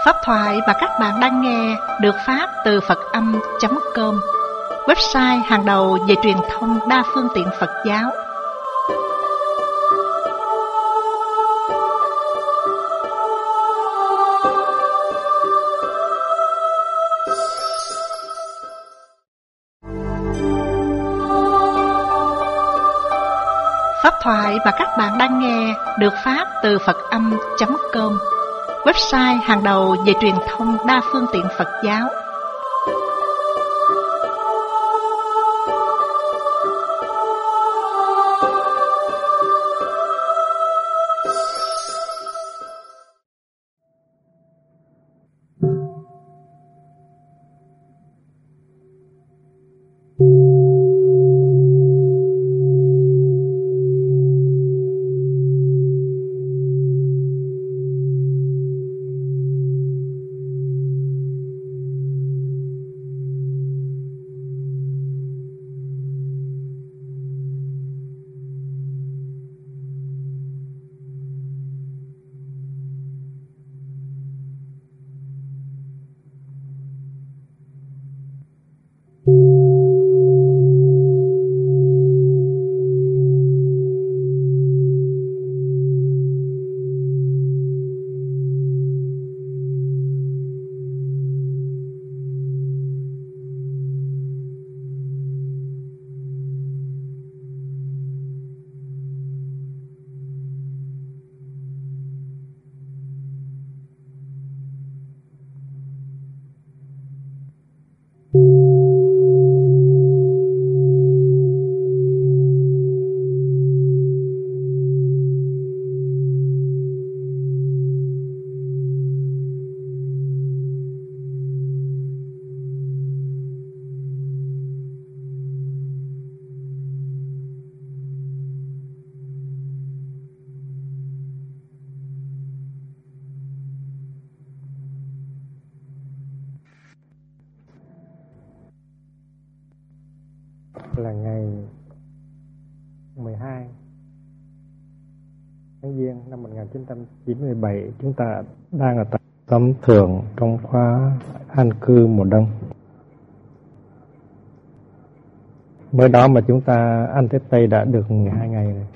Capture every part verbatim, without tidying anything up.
Pháp thoại mà các bạn đang nghe được phát từ Phật Âm chấm com, website hàng đầu về truyền thông đa phương tiện Phật giáo. Pháp thoại mà các bạn đang nghe được phát từ Phật Âm chấm com, website hàng đầu về truyền thông đa phương tiện Phật giáo. Là ngày mười hai tháng Giêng năm một nghìn chín trăm chín mươi bảy, chúng ta đang ở tại tấm thường trong khóa an cư mùa đông. Mới đó mà chúng ta ăn Tết Tây đã được mười hai ngày rồi.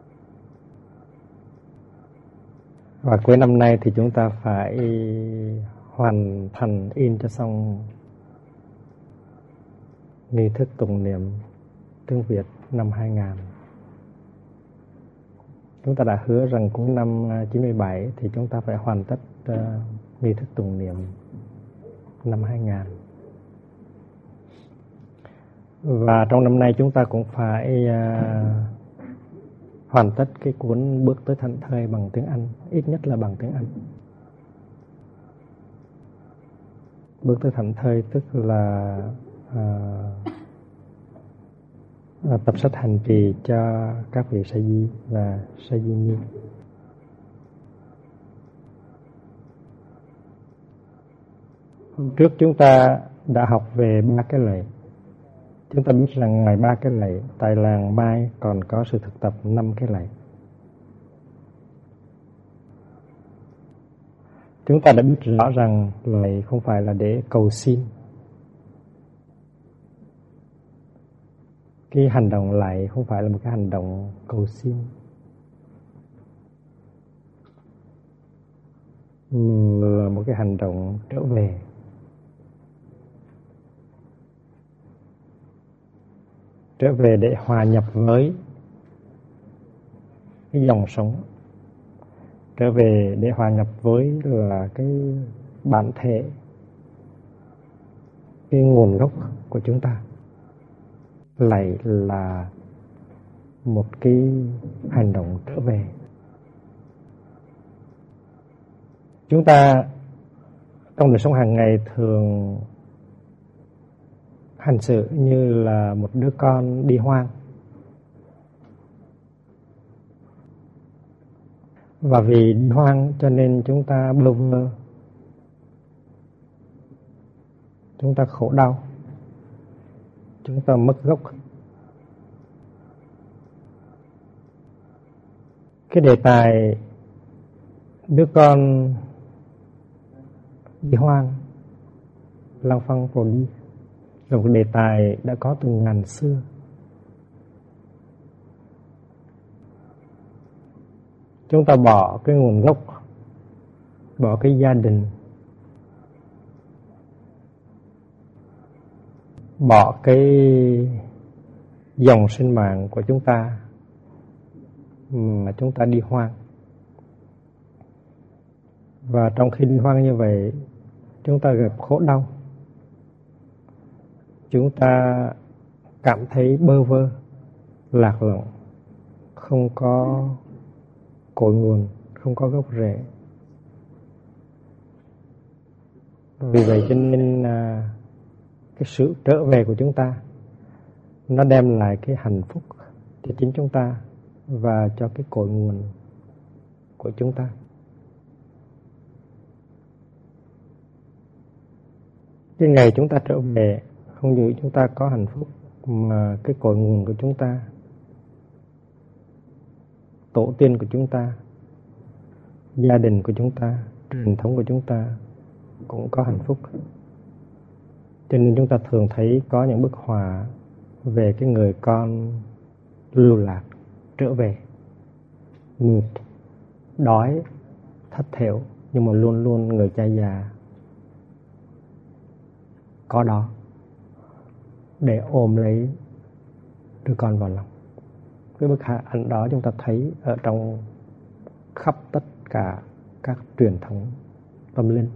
Và cuối năm nay thì chúng ta phải hoàn thành in cho xong nghi thức tụng niệm tiếng Việt năm hai nghìn. Chúng ta đã hứa rằng cuối năm chín mươi bảy thì chúng ta phải hoàn tất uh, nghi thức tụng niệm năm hai nghìn. Và trong năm nay chúng ta cũng phải uh, hoàn tất cái cuốn Bước tới Thảnh Thơi bằng tiếng Anh, ít nhất là bằng tiếng Anh. Bước tới Thảnh Thơi tức là uh, tập sách hành trì cho các vị sa di và sa di ni. Hôm trước chúng ta đã học về ba cái lễ. Chúng ta biết rằng ngoài ba cái lễ, tại làng Mai còn có sự thực tập năm cái lễ. Chúng ta đã biết rõ rằng lễ không phải là để cầu xin. Cái hành động lạy không phải là một cái hành động cầu xin, là một cái hành động trở về. Trở về để hòa nhập với cái dòng sống. Trở về để hòa nhập với là cái bản thể, cái nguồn gốc của chúng ta. Lại là một cái hành động trở về. Chúng ta trong đời sống hàng ngày thường hành xử như là một đứa con đi hoang. Và vì đi hoang cho nên chúng ta bơ vơ, chúng ta khổ đau, chúng ta mất gốc. Cái đề tài đứa con đi hoang, lang phăng rồi đi, là một đề tài đã có từ ngàn xưa. Chúng ta bỏ cái nguồn gốc, bỏ cái gia đình, bỏ cái dòng sinh mạng của chúng ta mà chúng ta đi hoang. Và trong khi đi hoang như vậy, chúng ta gặp khổ đau, chúng ta cảm thấy bơ vơ, lạc lõng, không có cội nguồn, không có gốc rễ. Vì vậy cho nên à, cái sự trở về của chúng ta nó đem lại cái hạnh phúc cho chính chúng ta và cho cái cội nguồn của chúng ta. Cái ngày chúng ta trở về, không những chúng ta có hạnh phúc mà cái cội nguồn của chúng ta, tổ tiên của chúng ta, gia đình của chúng ta, truyền thống của chúng ta cũng có hạnh phúc. Cho nên chúng ta thường thấy có những bức họa về cái người con lưu lạc trở về, mệt, đói, thất thểu, nhưng mà luôn luôn người cha già có đó để ôm lấy đứa con vào lòng. Cái bức ảnh đó chúng ta thấy ở trong khắp tất cả các truyền thống tâm linh.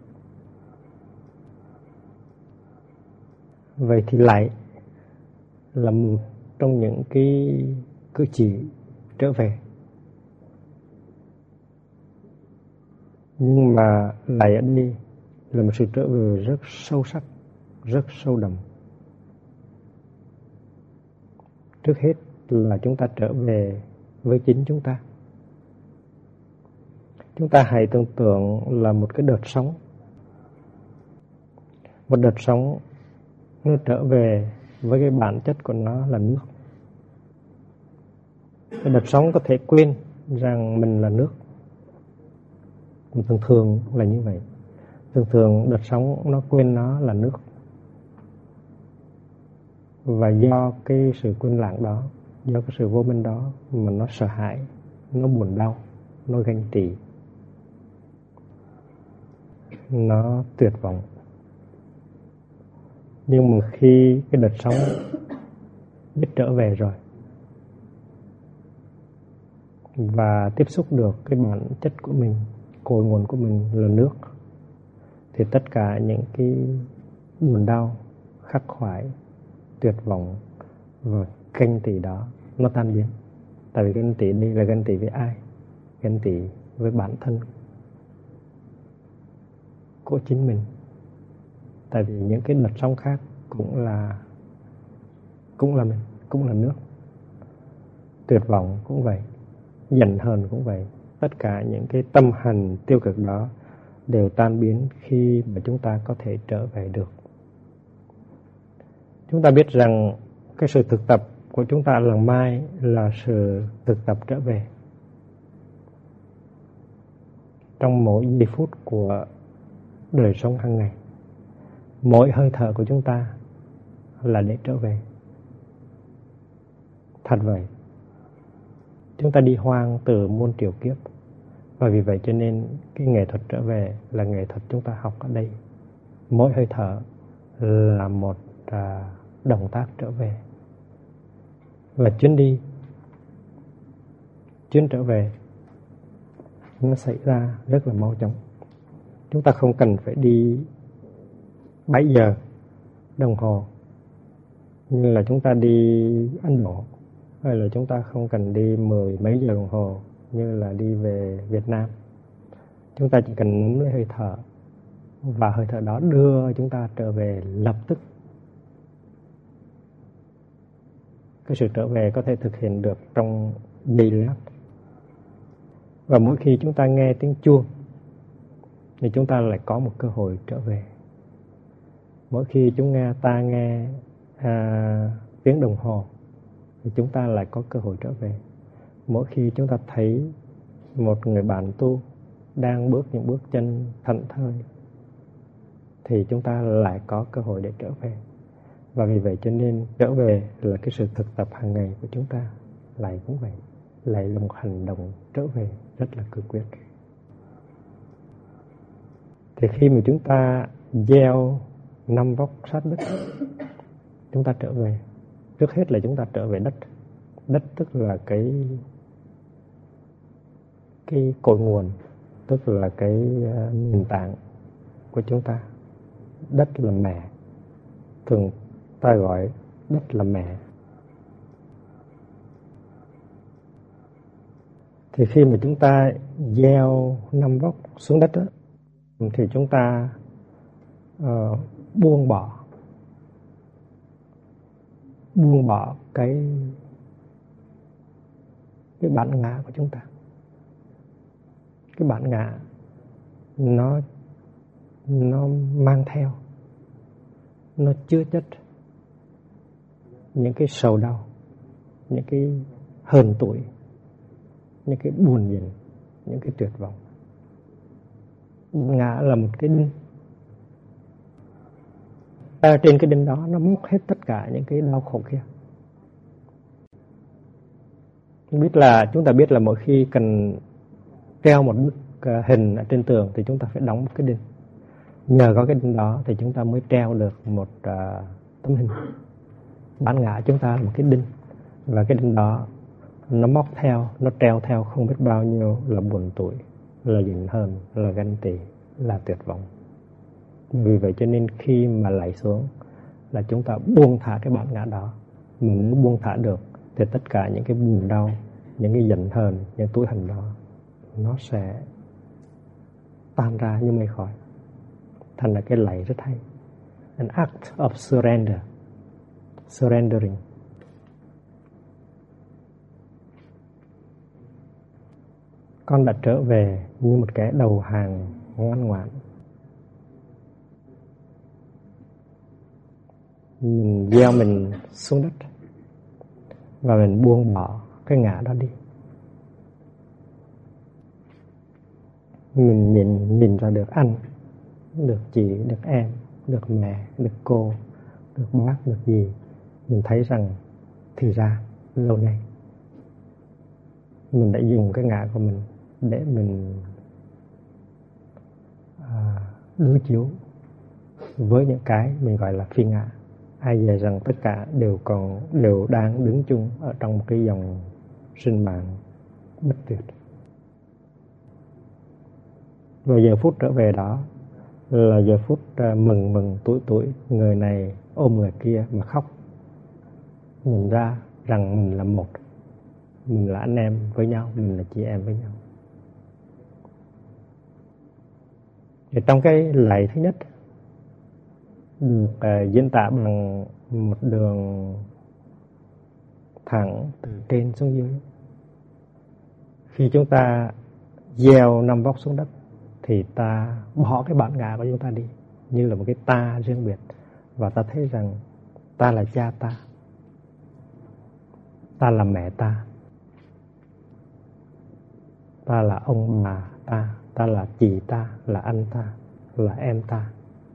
Vậy thì lại là một trong những cái cử chỉ trở về. Nhưng mà lại ở đây là một sự trở về rất sâu sắc, rất sâu đậm. Trước hết là chúng ta trở về với chính chúng ta. Chúng ta hãy tưởng tượng là một cái đợt sóng. Một đợt sóng nó trở về với cái bản chất của nó là nước. Cái đợt sóng có thể quên rằng mình là nước. Thường thường là như vậy. Thường thường đợt sóng nó quên nó là nước. Và do cái sự quên lãng đó, do cái sự vô minh đó mà nó sợ hãi, nó buồn đau, nó ganh tị, nó tuyệt vọng. Nhưng mà khi cái đợt sóng biết trở về rồi và tiếp xúc được cái bản chất của mình, cội nguồn của mình là nước, thì tất cả những cái buồn đau, khắc khoải, tuyệt vọng và ganh tị đó nó tan biến. Tại vì ganh tị đây là ganh tị với ai? Ganh tị với bản thân của chính mình. Tại vì những cái đợt sóng khác cũng là cũng là mình, cũng là nước. Tuyệt vọng cũng vậy, giận hờn cũng vậy. Tất cả những cái tâm hành tiêu cực đó đều tan biến khi mà chúng ta có thể trở về được. Chúng ta biết rằng cái sự thực tập của chúng ta lần mai là sự thực tập trở về. Trong mỗi giây phút của đời sống hàng ngày, mỗi hơi thở của chúng ta là để trở về. Thật vậy. Chúng ta đi hoang từ muôn triệu kiếp. Và vì vậy cho nên cái nghệ thuật trở về là nghệ thuật chúng ta học ở đây. Mỗi hơi thở là một à, động tác trở về. Và chuyến đi, chuyến trở về nó xảy ra rất là mau chóng. Chúng ta không cần phải đi bảy giờ đồng hồ như là chúng ta đi Ấn Độ, hay là chúng ta không cần đi mười mấy giờ đồng hồ như là đi về Việt Nam. Chúng ta chỉ cần nắm lấy hơi thở và hơi thở đó đưa chúng ta trở về lập tức. Cái sự trở về có thể thực hiện được trong giây lát. Và mỗi khi chúng ta nghe tiếng chuông thì chúng ta lại có một cơ hội trở về. Mỗi khi chúng nghe ta nghe à, tiếng đồng hồ thì chúng ta lại có cơ hội trở về. Mỗi khi chúng ta thấy một người bạn tu đang bước những bước chân thảnh thơi thì chúng ta lại có cơ hội để trở về. Và vì vậy cho nên trở về là cái sự thực tập hàng ngày của chúng ta. Lại cũng vậy, lại là một hành động trở về rất là cương quyết. Thì khi mà chúng ta gieo năm vóc sát đất, chúng ta trở về. Trước hết là chúng ta trở về đất. Đất tức là cái cái cội nguồn, tức là cái nền tảng của chúng ta. Đất là mẹ, thường ta gọi đất là mẹ. Thì khi mà chúng ta gieo năm vóc xuống đất đó, thì chúng ta uh, buông bỏ buông bỏ cái cái bản ngã của chúng ta. Cái bản ngã nó nó mang theo, nó chứa chất những cái sầu đau, những cái hờn tủi, những cái buồn giận, những cái tuyệt vọng. Ngã là một cái đinh. À, trên cái đinh đó nó móc hết tất cả những cái đau khổ kia. Chúng biết là chúng ta biết là mỗi khi cần treo một bức hình ở trên tường thì chúng ta phải đóng một cái đinh. Nhờ có cái đinh đó thì chúng ta mới treo được một uh, tấm hình. Bản ngã chúng ta là một cái đinh, và cái đinh đó nó móc theo, nó treo theo không biết bao nhiêu là buồn tủi, là giận hờn, là ganh tị, là tuyệt vọng. Vì vậy cho nên khi mà lạy xuống là chúng ta buông thả cái bản ngã đó. Mình muốn buông thả được thì tất cả những cái buồn đau, những cái giận hờn, những tủi hờn đó nó sẽ tan ra như mây khói. Thành là cái lạy rất hay. An act of surrender. Surrendering. Con đã trở về như một kẻ đầu hàng ngoan ngoãn. Mình gieo mình xuống đất và mình buông bỏ cái ngã đó đi. Mình nhìn, nhìn ra được anh, được chị, được em, được mẹ, được cô, được bác, được dì. Mình thấy rằng thì ra lâu nay mình đã dùng cái ngã của mình để mình à, đối chiếu với những cái mình gọi là phi ngã. Ai dè rằng tất cả đều còn đều đang đứng chung ở trong một cái dòng sinh mạng bất tuyệt. Và giờ phút trở về đó là giờ phút mừng mừng tuổi tuổi, người này ôm người kia mà khóc. Nhìn ra rằng mình là một, mình là anh em với nhau, mình là chị em với nhau. Thì trong cái lạy thứ nhất được uh, diễn tả bằng một đường thẳng từ trên xuống dưới. Khi chúng ta gieo năm vóc xuống đất thì ta bỏ cái bản ngã của chúng ta đi, như là một cái ta riêng biệt, và ta thấy rằng ta là cha ta, ta là mẹ ta, ta là ông bà ta, ta là chị ta, là anh ta, là em ta.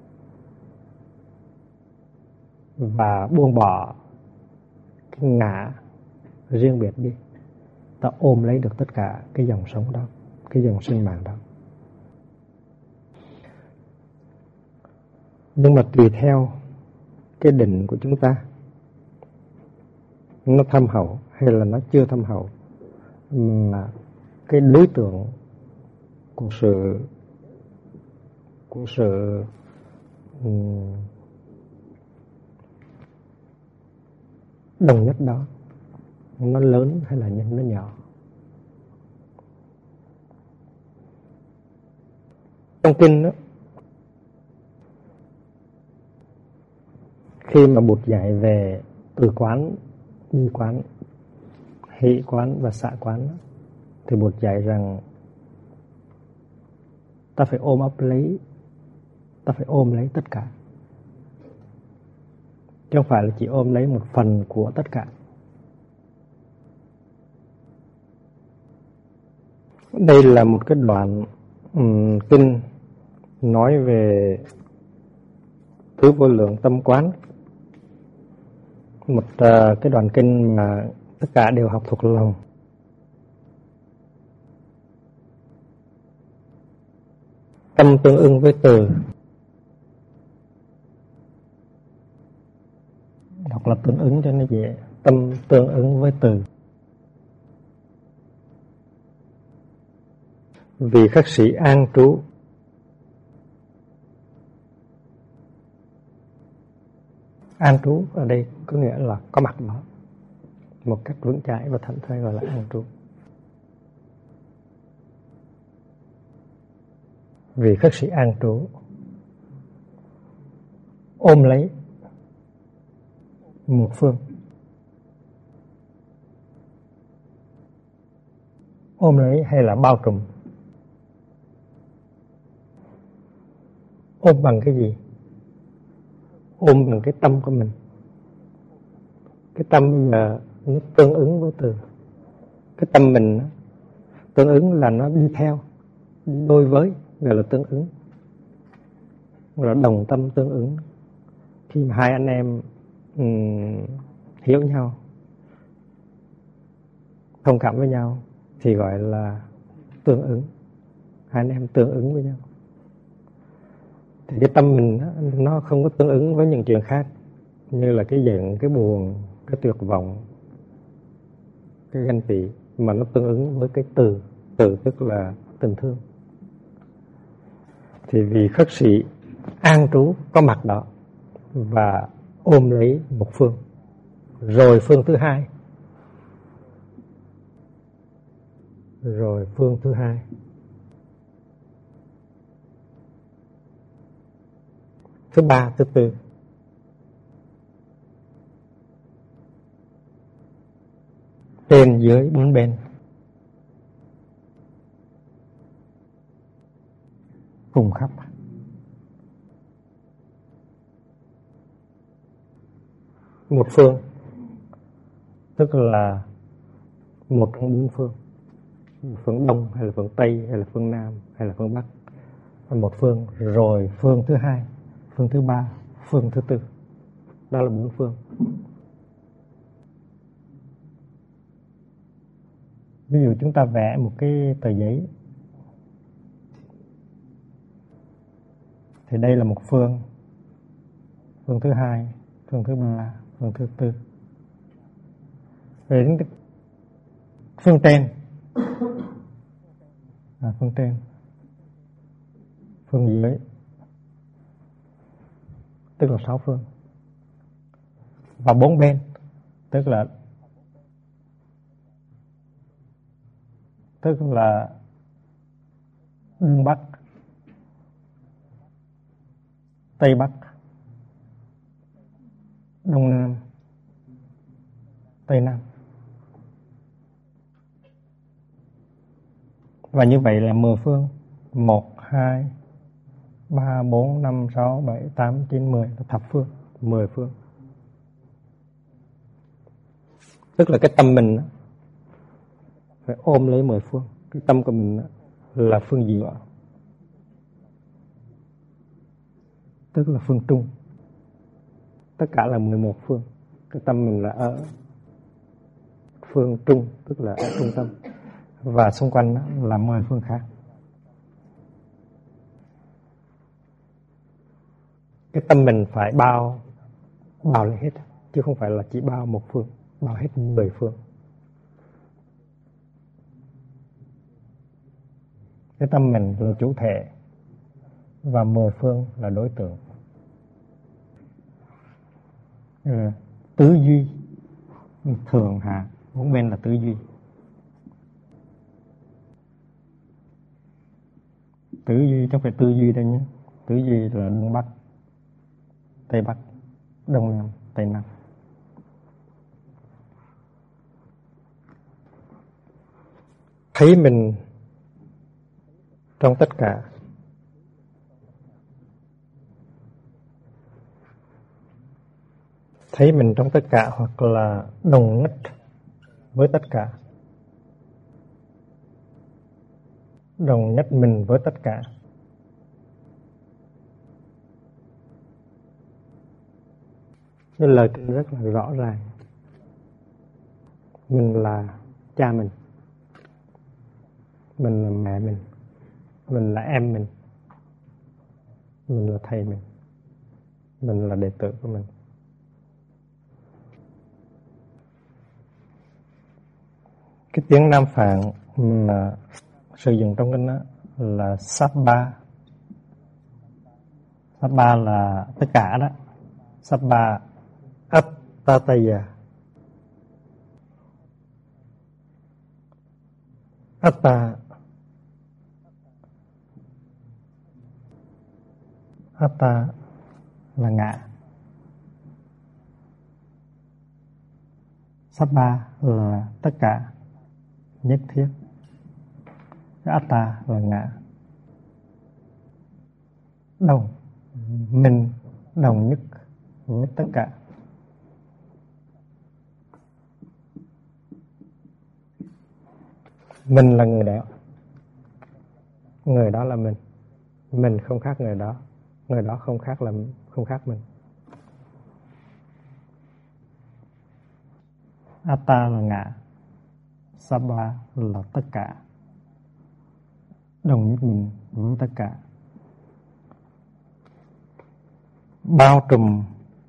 Và buông bỏ cái ngã riêng biệt đi, ta ôm lấy được tất cả cái dòng sống đó, cái dòng sinh mạng đó. Nhưng mà tùy theo cái định của chúng ta, nó thâm hậu hay là nó chưa thâm hậu, mà cái đối tượng của sự của sự um, đồng nhất đó nó lớn hay là nó nhỏ. Trong kinh đó, khi mà Bụt dạy về từ quán, bi quán, hỷ quán và xả quán, thì Bụt dạy rằng ta phải ôm ấp lấy, ta phải ôm lấy tất cả, chứ không phải là chỉ ôm lấy một phần của tất cả. Đây là một cái đoạn um, kinh nói về Tứ Vô Lượng Tâm Quán, một uh, cái đoạn kinh mà tất cả đều học thuộc lòng. Tâm tương ưng với từ, đọc là tương ứng cho nó dễ. Tâm tương ứng với từ. Vì khất sĩ an trú, an trú ở đây có nghĩa là có mặt đó một cách vững chãi và thảnh thơi, gọi là an trú. Vì khất sĩ an trú, ôm lấy một phương, ôm lấy hay là bao trùm. Ôm bằng cái gì? Ôm bằng cái tâm của mình. Cái tâm bây giờ nó tương ứng với từ. Cái tâm mình nó, tương ứng là nó đi theo, đi đôi với, gọi là tương ứng, gọi là đồng tâm tương ứng. Khi mà hai anh em um, hiểu nhau, thông cảm với nhau thì gọi là tương ứng. Hai anh em tương ứng với nhau. Thì cái tâm mình đó, nó không có tương ứng với những chuyện khác, như là cái giận, cái buồn, cái tuyệt vọng, cái ganh tị, mà nó tương ứng với cái từ. Từ tức là tình thương. Thì vì khất sĩ an trú có mặt đó và ôm lấy một phương, rồi phương thứ hai, rồi phương thứ hai, thứ ba, thứ tư. Trên dưới bốn bên cùng khắp. Một phương tức là một trong bốn phương, phương Đông hay là phương Tây hay là phương Nam hay là phương Bắc. Một phương, rồi phương thứ hai, phương thứ ba, phương thứ tư. Đó là bốn phương. Ví dụ chúng ta vẽ một cái tờ giấy, thì đây là một phương, phương thứ hai, phương thứ ba, phương thứ tư. Về đến phương trên, à, phương trên, phương dưới, tức là sáu phương. Và bốn bên, tức là tức là Đông Bắc, Tây Bắc, Đông Nam, Tây Nam. Và như vậy là mười phương. Một, hai, ba, bốn, năm, sáu, bảy, tám, chín, mười là thập phương, mười phương. Tức là cái tâm mình phải ôm lấy mười phương. Cái tâm của mình là phương giữa, tức là phương trung. Tất cả là mười một phương. Cái tâm mình là ở phương trung, tức là ở trung tâm. Và xung quanh đó là mười phương khác. Cái tâm mình phải bao bao lấy hết, chứ không phải là chỉ bao một phương, bao hết mười phương. Cái tâm mình là chủ thể và mười phương là đối tượng. Ừ, tứ duy, thường hạ, bốn bên là tứ duy. Tứ duy chứ không phải tư duy đây nhé. Tứ duy là Đông Bắc, Tây Bắc, Đông Nam, Tây Nam. Thấy mình trong tất cả. Thấy mình trong tất cả hoặc là đồng nhất với tất cả. Đồng nhất mình với tất cả. cái lời kinh rất là rõ ràng. Mình là cha mình, mình là mẹ mình, mình là em mình, mình là thầy mình, mình là đệ tử của mình. Cái tiếng Nam Phạn mà sử dụng trong kinh đó là Sabba. Sabba là tất cả đó. Sabba Attataya. Atta Atta là ngã. Sabba là tất cả, nhất thiết. Atta là ngã. Đồng, mình đồng nhất với tất cả. Mình là người đó, người đó là mình. Mình không khác người đó, người đó không khác là không khác mình. Atta là ngã, Sabba là tất cả, đồng nhất mình với tất cả, bao trùm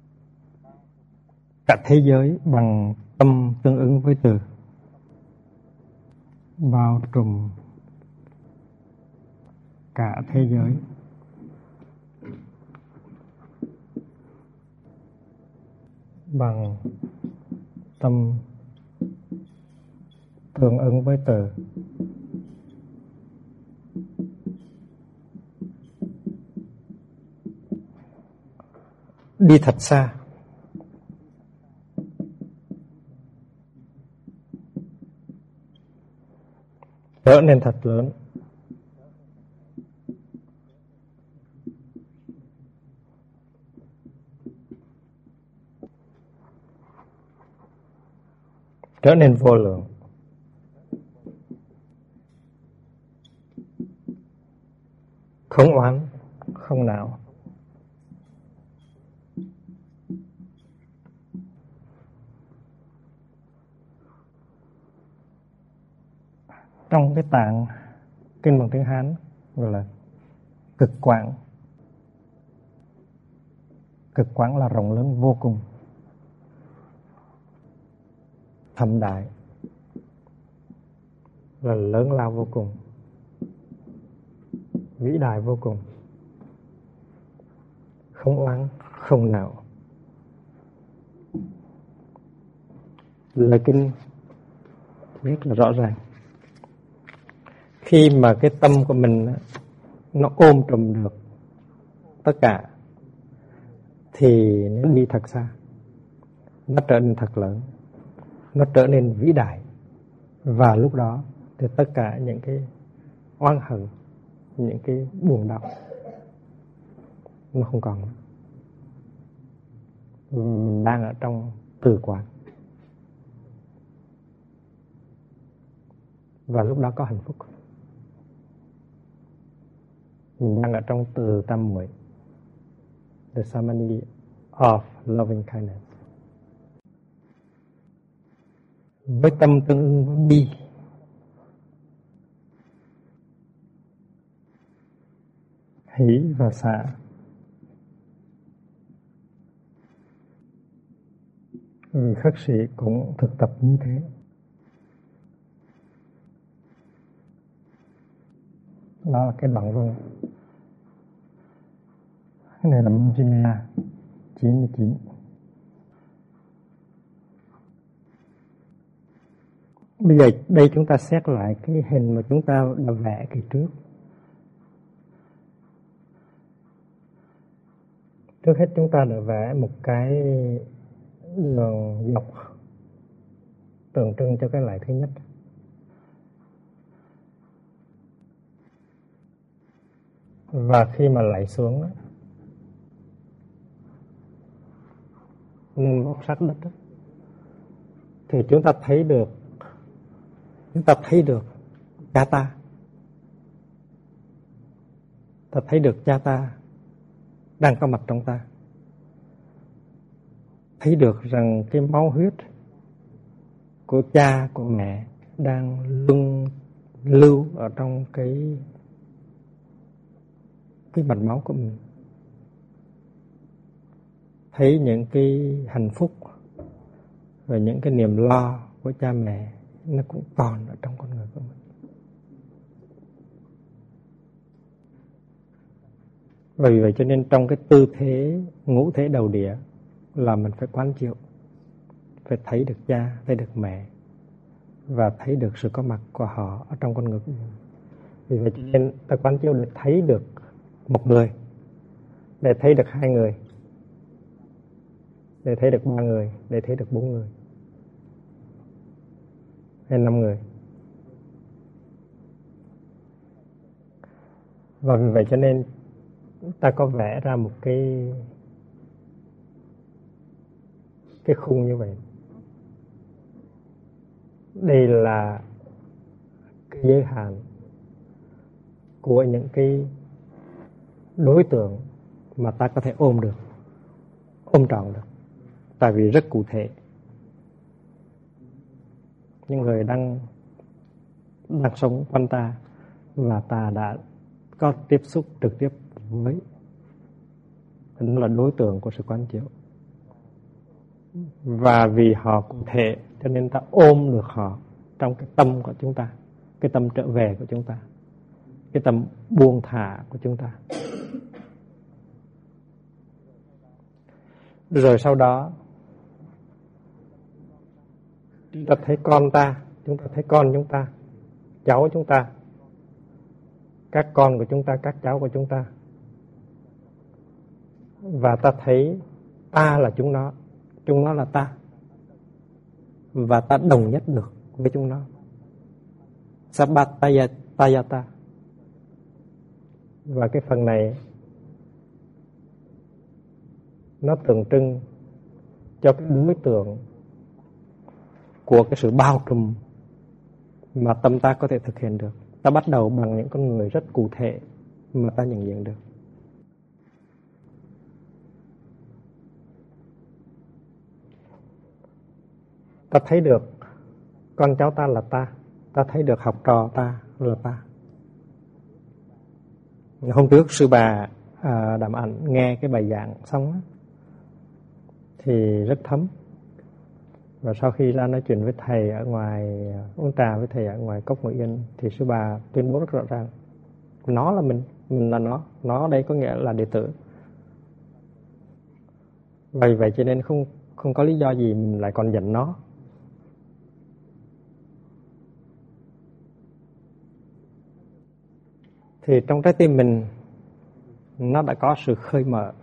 cả thế giới bằng tâm tương ứng với từ. Bao trùm cả thế giới bằng tâm tương ứng với từ. Đi thật xa, trở nên thật lớn. Trở nên vô lượng. Không oán, không não. Trong cái tạng kinh bằng tiếng Hán gọi là cực quảng. Cực quảng là rộng lớn vô cùng, thâm đại, là lớn lao vô cùng, vĩ đại vô cùng, không oán, không não. Lời kinh rất là rõ ràng. Khi mà cái tâm của mình nó ôm trùm được tất cả thì nó đi thật xa, nó trở nên thật lớn, nó trở nên vĩ đại. Và lúc đó thì tất cả những cái oán hận, những cái buồn đau nó không còn nữa. Mình đang ở trong từ quán, và lúc đó có hạnh phúc. Mình đang ở trong từ tam muội, the samadhi of loving kindness. Với tâm tương ứng với bi, hỷ và xả. Người khất sĩ cũng thực tập như thế. Đó là cái đoạn văn. Cái này là Majjhima chín mươi chín. Bây giờ đây chúng ta xét lại cái hình mà chúng ta đã vẽ kỳ trước. Trước hết chúng ta đã vẽ một cái đường dọc tượng trưng cho cái lại thứ nhất. Và khi mà lạy xuống nên bóp sát đất đó, thì chúng ta thấy được chúng ta thấy được cha ta, ta thấy được cha ta đang có mặt trong ta, thấy được rằng cái máu huyết của cha, của mẹ đang luân lưu ở trong cái cái mạch máu của mình. Thấy những cái hạnh phúc và những cái niềm lo của cha mẹ nó cũng còn ở trong con người của mình. Vì vậy cho nên trong cái tư thế ngũ thể đầu địa là mình phải quán chiếu, phải thấy được cha, thấy được mẹ và thấy được sự có mặt của họ ở trong con người của mình. Vì vậy cho nên ta quán chiếu để thấy được một người, để thấy được hai người, để thấy được ba người, để thấy được bốn người hay năm người. Và vì vậy cho nên ta có vẽ ra một cái cái khung như vậy. Đây là cái giới hạn của những cái đối tượng mà ta có thể ôm được, ôm trọn được, tại vì rất cụ thể. Những người đang đang sống quanh ta và ta đã có tiếp xúc trực tiếp với, đó là đối tượng của sự quán chiếu. Và vì họ cụ thể cho nên ta ôm được họ trong cái tâm của chúng ta, cái tâm trở về của chúng ta, cái tâm buông thả của chúng ta. Rồi sau đó chúng ta thấy con ta, chúng ta thấy con chúng ta, cháu chúng ta, các con của chúng ta, các cháu của chúng ta. Và ta thấy ta là chúng nó, chúng nó là ta. Và ta đồng nhất được với chúng nó. Sabbatayata. Và cái phần này nó tượng trưng cho cái đối tượng của cái sự bao trùm mà tâm ta có thể thực hiện được. Ta bắt đầu bằng những con người rất cụ thể mà ta nhận diện được. Ta thấy được con cháu ta là ta, ta thấy được học trò ta là ta. Hôm trước sư bà à, Đàm Ảnh nghe cái bài giảng xong thì rất thấm. Và sau khi ra nói chuyện với thầy ở ngoài, uống trà với thầy ở ngoài Cốc Ngự Yên, thì sư bà tuyên bố rất rõ ràng: nó là mình, mình là nó, nó đây có nghĩa là đệ tử. Vì vậy cho nên không không có lý do gì mình lại còn giận nó. Thì trong trái tim mình nó đã có sự khơi mở,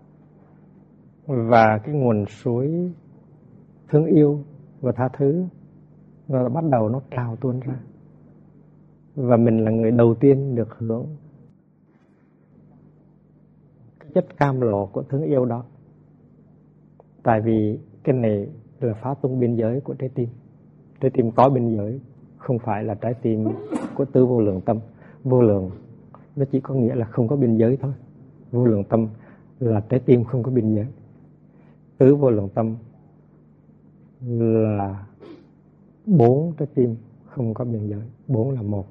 và cái nguồn suối thương yêu và tha thứ nó bắt đầu nó trào tuôn ra. Và mình là người đầu tiên được hưởng cái chất cam lộ của thương yêu đó. Tại vì cái này là phá tung biên giới của trái tim. Trái tim có biên giới, không phải là trái tim của tứ vô lượng tâm. Vô lượng nó chỉ có nghĩa là không có biên giới thôi. Vô lượng tâm là trái tim không có biên giới. Tứ vô lượng tâm là bốn trái tim không có biên giới. Bốn là một.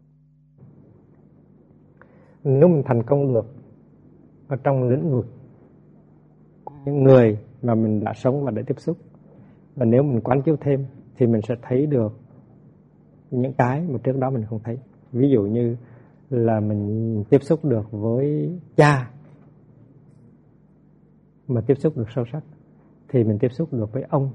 Nếu mình thành công được ở trong lĩnh vực những người mà mình đã sống và đã tiếp xúc, và nếu mình quán chiếu thêm thì mình sẽ thấy được những cái mà trước đó mình không thấy. Ví dụ như là mình tiếp xúc được với cha mà tiếp xúc được sâu sắc, thì mình tiếp xúc được với ông,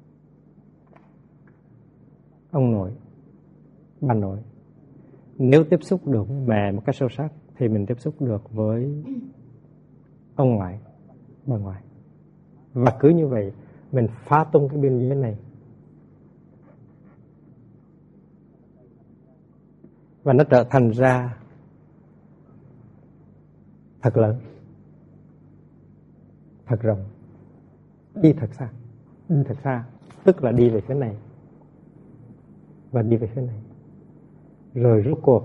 ông nội, bà nội. Nếu tiếp xúc được với mẹ một cách sâu sắc thì mình tiếp xúc được với ông ngoại, bà ngoại. Và cứ như vậy mình phá tung cái biên giới này. Và nó trở thành ra thật lớn, thật rộng, đi thật xa. Đi thật xa tức là đi về phía này và đi về phía này. Rồi rốt cuộc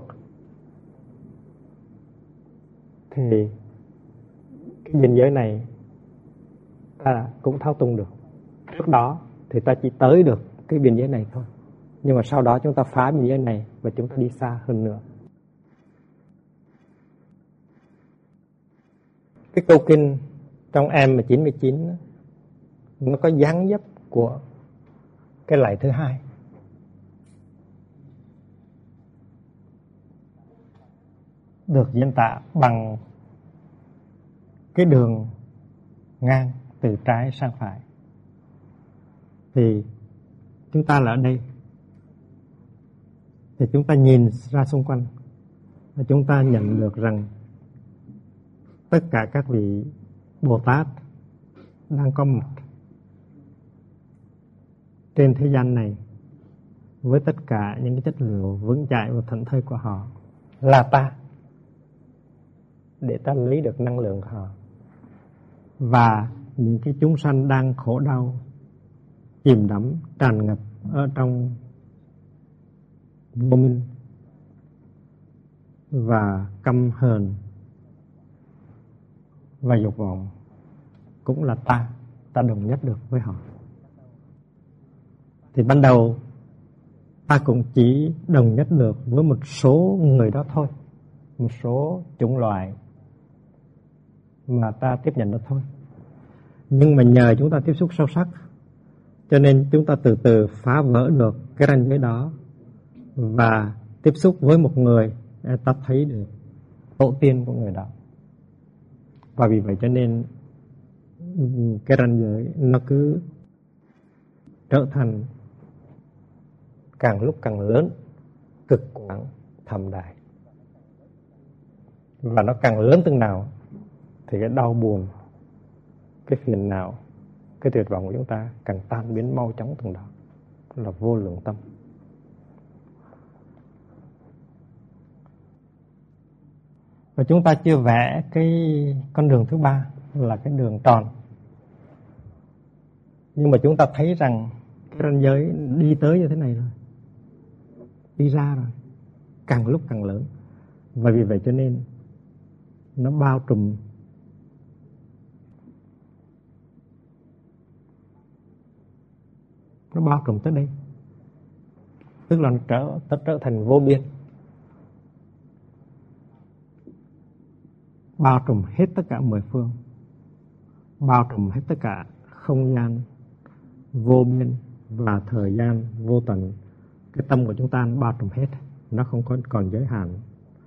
thì cái biên giới này ta cũng thao tung được. trước đó thì ta chỉ tới được cái biên giới này thôi. Nhưng mà sau đó chúng ta phá biên giới này và chúng ta đi xa hơn nữa. Cái câu kinh trong em chín mươi chín nó có dáng dấp của cái lạy thứ hai. Được diễn tả bằng cái đường ngang từ trái sang phải. Thì chúng ta là ở đây, thì chúng ta nhìn ra xung quanh và chúng ta nhận được rằng tất cả các vị Bồ Tát đang có mặt trên thế gian này với tất cả những cái chất liệu vững chãi và thảnh thơi của họ là ta, để ta lấy được năng lượng của họ. Và những cái chúng sanh đang khổ đau, chìm đắm, tràn ngập ở trong vô minh và căm hờn và dục vọng cũng là ta, ta đồng nhất được với họ. Thì ban đầu ta cũng chỉ đồng nhất được với một số người đó thôi, một số chủng loại mà ta tiếp nhận đó thôi. Nhưng mà nhờ chúng ta tiếp xúc sâu sắc, cho nên chúng ta từ từ phá vỡ được cái ranh giới đó và tiếp xúc với một người, ta thấy được tổ tiên của người đó. Và vì vậy cho nên cái ranh giới nó cứ trở thành càng lúc càng lớn, cực quảng, thầm đại. Và nó càng lớn từng nào thì cái đau buồn, cái phiền não, cái tuyệt vọng của chúng ta càng tan biến mau chóng từng đó. Đó là vô lượng tâm. Và chúng ta chưa vẽ cái con đường thứ ba là cái đường tròn. Nhưng mà chúng ta thấy rằng cái ranh giới đi tới như thế này rồi, đi ra rồi, càng lúc càng lớn. Và vì vậy cho nên nó bao trùm nó bao trùm tới đây, tức là nó trở, nó trở thành vô biên, bao trùm hết tất cả mười phương, bao trùm hết tất cả không gian vô biên và thời gian vô tận. Cái tâm của chúng ta nó bao trùm hết, nó không có còn giới hạn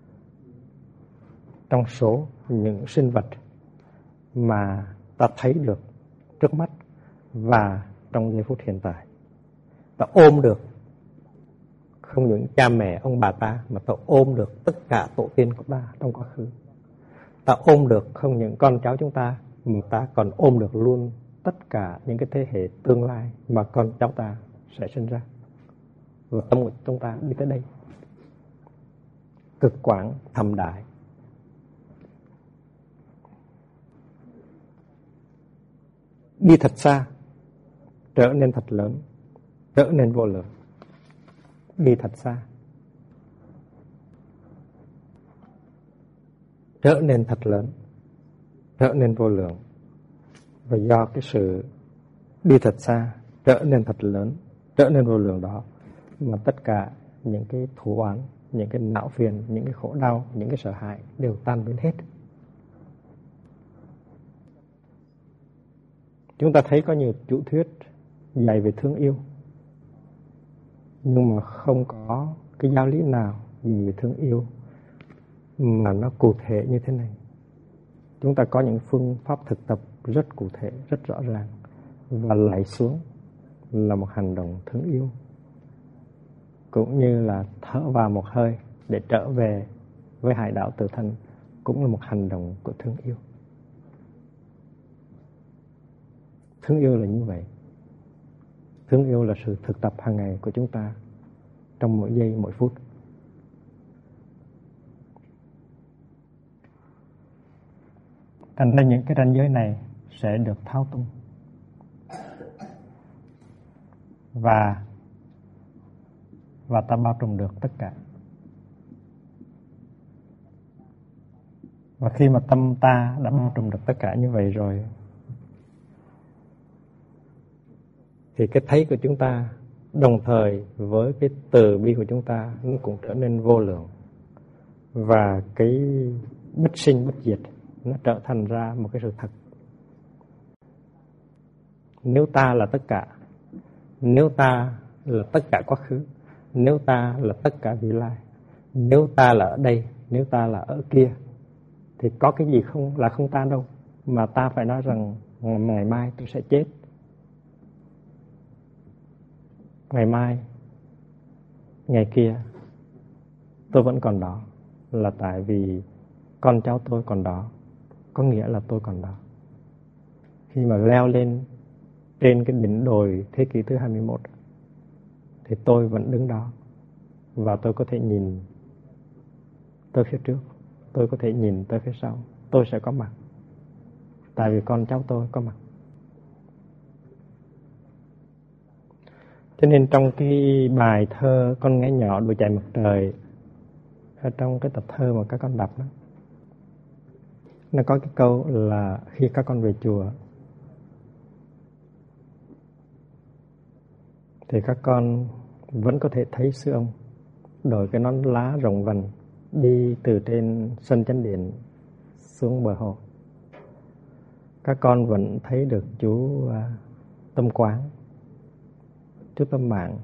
trong số những sinh vật mà ta thấy được trước mắt và trong giây phút hiện tại. Ta ôm được không những cha mẹ ông bà ta, mà ta ôm được tất cả tổ tiên của ta trong quá khứ. Ta ôm được không những con cháu chúng ta, mà ta còn ôm được luôn tất cả những cái thế hệ tương lai mà con cháu ta sẽ sinh ra. Và tâm của chúng ta đi tới đây, cực quảng thầm đại. Đi thật xa, trở nên thật lớn, trở nên vô lượng. Đi thật xa, trở nên thật lớn, trở nên vô lượng. Và do cái sự đi thật xa, trở nên thật lớn, trở nên vô lượng đó, mà tất cả những cái thù oán, những cái não phiền, những cái khổ đau, những cái sợ hãi đều tan biến hết. Chúng ta thấy có nhiều chủ thuyết dạy về thương yêu, nhưng mà không có cái giáo lý nào về thương yêu mà nó cụ thể như thế này. Chúng ta có những phương pháp thực tập rất cụ thể, rất rõ ràng. Và lạy xuống là một hành động thương yêu, cũng như là thở vào một hơi để trở về với hải đạo tự thân cũng là một hành động của thương yêu. Thương yêu là như vậy. Thương yêu là sự thực tập hàng ngày của chúng ta trong mỗi giây, mỗi phút. Thành ra những cái ranh giới này sẽ được thao tung. Và Và ta bao trùm được tất cả. Và khi mà tâm ta đã bao trùm được tất cả như vậy rồi, thì cái thấy của chúng ta đồng thời với cái từ bi của chúng ta nó cũng trở nên vô lượng, và cái bất sinh bất diệt nó trở thành ra một cái sự thật. Nếu ta là tất cả, nếu ta là tất cả quá khứ, nếu ta là tất cả vị lai, nếu ta là ở đây, nếu ta là ở kia, thì có cái gì không là không ta đâu mà ta phải nói rằng ngày mai tôi sẽ chết. Ngày mai, ngày kia tôi vẫn còn đó, là tại vì con cháu tôi còn đó, có nghĩa là tôi còn đó. Khi mà leo lên trên cái đỉnh đồi thế kỷ thứ hai mươi mốt thì tôi vẫn đứng đó, và tôi có thể nhìn tới phía trước, tôi có thể nhìn tới phía sau, tôi sẽ có mặt, tại vì con cháu tôi có mặt. Cho nên trong cái bài thơ Con Ngẽ Nhỏ Đùa Chạy Mặt Trời, ở trong cái tập thơ mà các con đọc đó, nó có cái câu là khi các con về chùa thì các con vẫn có thể thấy sư ông đội cái nón lá rộng vành đi từ trên sân chánh điện xuống bờ hồ. Các con vẫn thấy được chú uh, Tâm Quán, chú Tâm Mạng,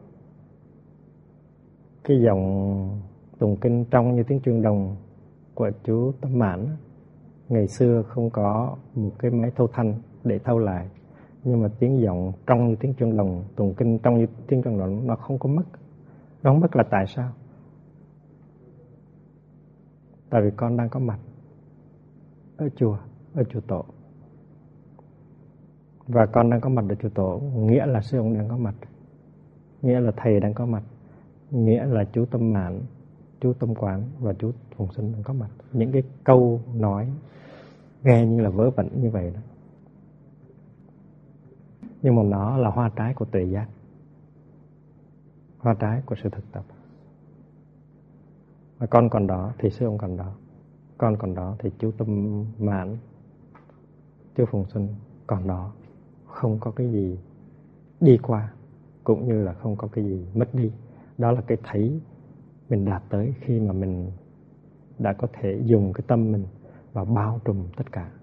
cái dòng tụng kinh trong như tiếng chuông đồng của chú Tâm Mãn. Ngày xưa không có một cái máy thâu thanh để thâu lại, nhưng mà tiếng giọng trong như tiếng chuông đồng, tụng kinh trong như tiếng chuông đồng, nó không có mất. Nó không mất là tại sao? Tại vì con đang có mặt ở chùa, ở chùa tổ. Và con đang có mặt ở chùa tổ nghĩa là sư ông đang có mặt, nghĩa là thầy đang có mặt, nghĩa là chú Tâm Mãn, chú Tâm Quán và chú Phùng Sinh đang có mặt. Những cái câu nói nghe như là vớ vẩn như vậy đó, nhưng mà nó là hoa trái của tuệ giác, hoa trái của sự thực tập. Và con còn đó thì sư ông còn đó, con còn đó thì chú Tâm Mãn, chú Phùng Sinh còn đó. Không có cái gì đi qua, cũng như là không có cái gì mất đi. Đó là cái thấy mình đạt tới khi mà mình đã có thể dùng cái tâm mình và bao trùm tất cả.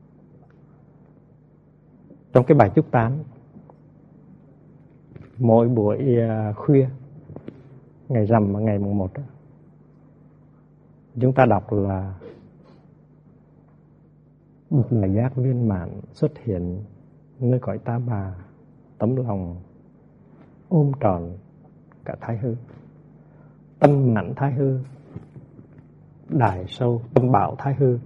Trong cái bài chúc tán, mỗi buổi khuya ngày rằm và ngày mùng một đó, chúng ta đọc là một là giác viên mãn xuất hiện nơi cõi ta bà, tấm lòng ôm tròn cả thái hư, tâm mãn thái hư, đại sâu tâm bảo thái hư,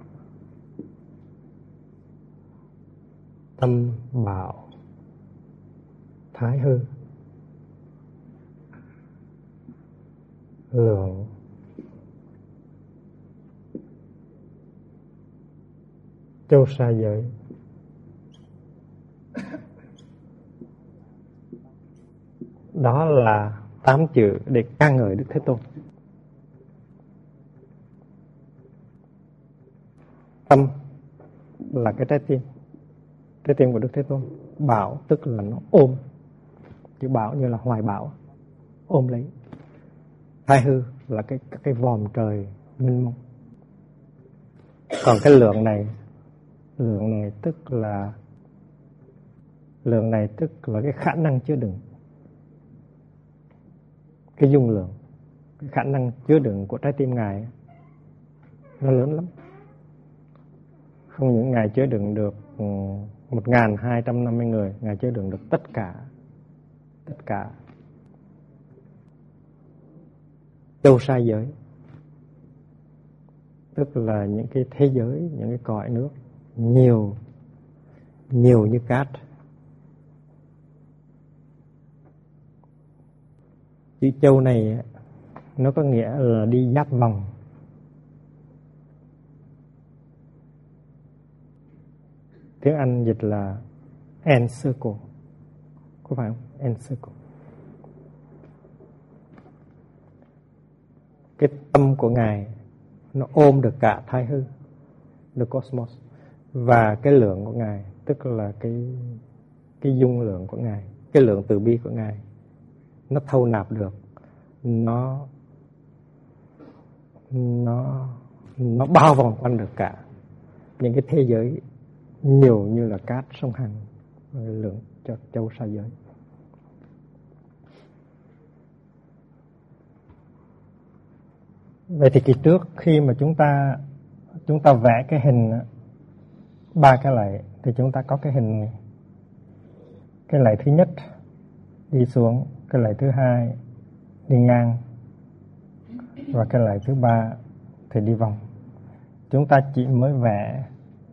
tâm bảo thái hư, lượng châu sa giới. Đó là tám chữ để ca ngợi Đức Thế Tôn. Tâm là cái trái tim, trái tim của Đức Thế Tôn. Bảo tức là nó ôm, chữ bảo như là hoài bão, ôm lấy. Thái hư là cái cái vòm trời mênh mông. Còn cái lượng này, lượng này tức là lượng này tức là cái khả năng chứa đựng, cái dung lượng, cái khả năng chứa đựng của trái tim Ngài nó lớn lắm. Không những Ngài chứa đựng được một nghìn hai trăm năm mươi người, Ngài chứa đựng được tất cả, tất cả châu sa giới, tức là những cái thế giới, những cái cõi nước nhiều, nhiều như cát. Chữ châu này nó có nghĩa là đi giáp vòng. Tiếng Anh dịch là encircle, có phải không? Encircle. Cái tâm của Ngài nó ôm được cả thái hư, the cosmos, và cái lượng của Ngài tức là cái cái dung lượng của Ngài, cái lượng từ bi của Ngài, nó thâu nạp được, nó nó nó bao vòng quanh được cả những cái thế giới nhiều như là cát sông Hằng, lượng cho châu sa giới. Vậy thì kỳ trước khi mà chúng ta chúng ta vẽ cái hình ba cái lạy thì chúng ta có cái hình này. Cái lạy thứ nhất đi xuống, cái lạy thứ hai đi ngang, và cái lạy thứ ba thì đi vòng. Chúng ta chỉ mới vẽ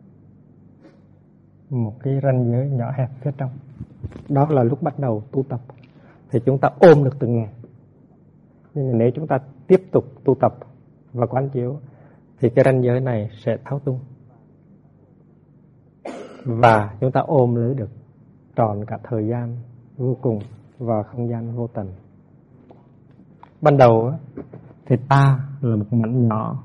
một cái ranh giới nhỏ hẹp phía trong. Đó là lúc bắt đầu tu tập thì chúng ta ôm được từng ngày. Nhưng mà nếu chúng ta tiếp tục tu tập và quán chiếu thì cái ranh giới này sẽ tháo tung, và chúng ta ôm lấy được tròn cả thời gian vô cùng và không gian vô tận. Ban đầu thì ta là một mảnh nhỏ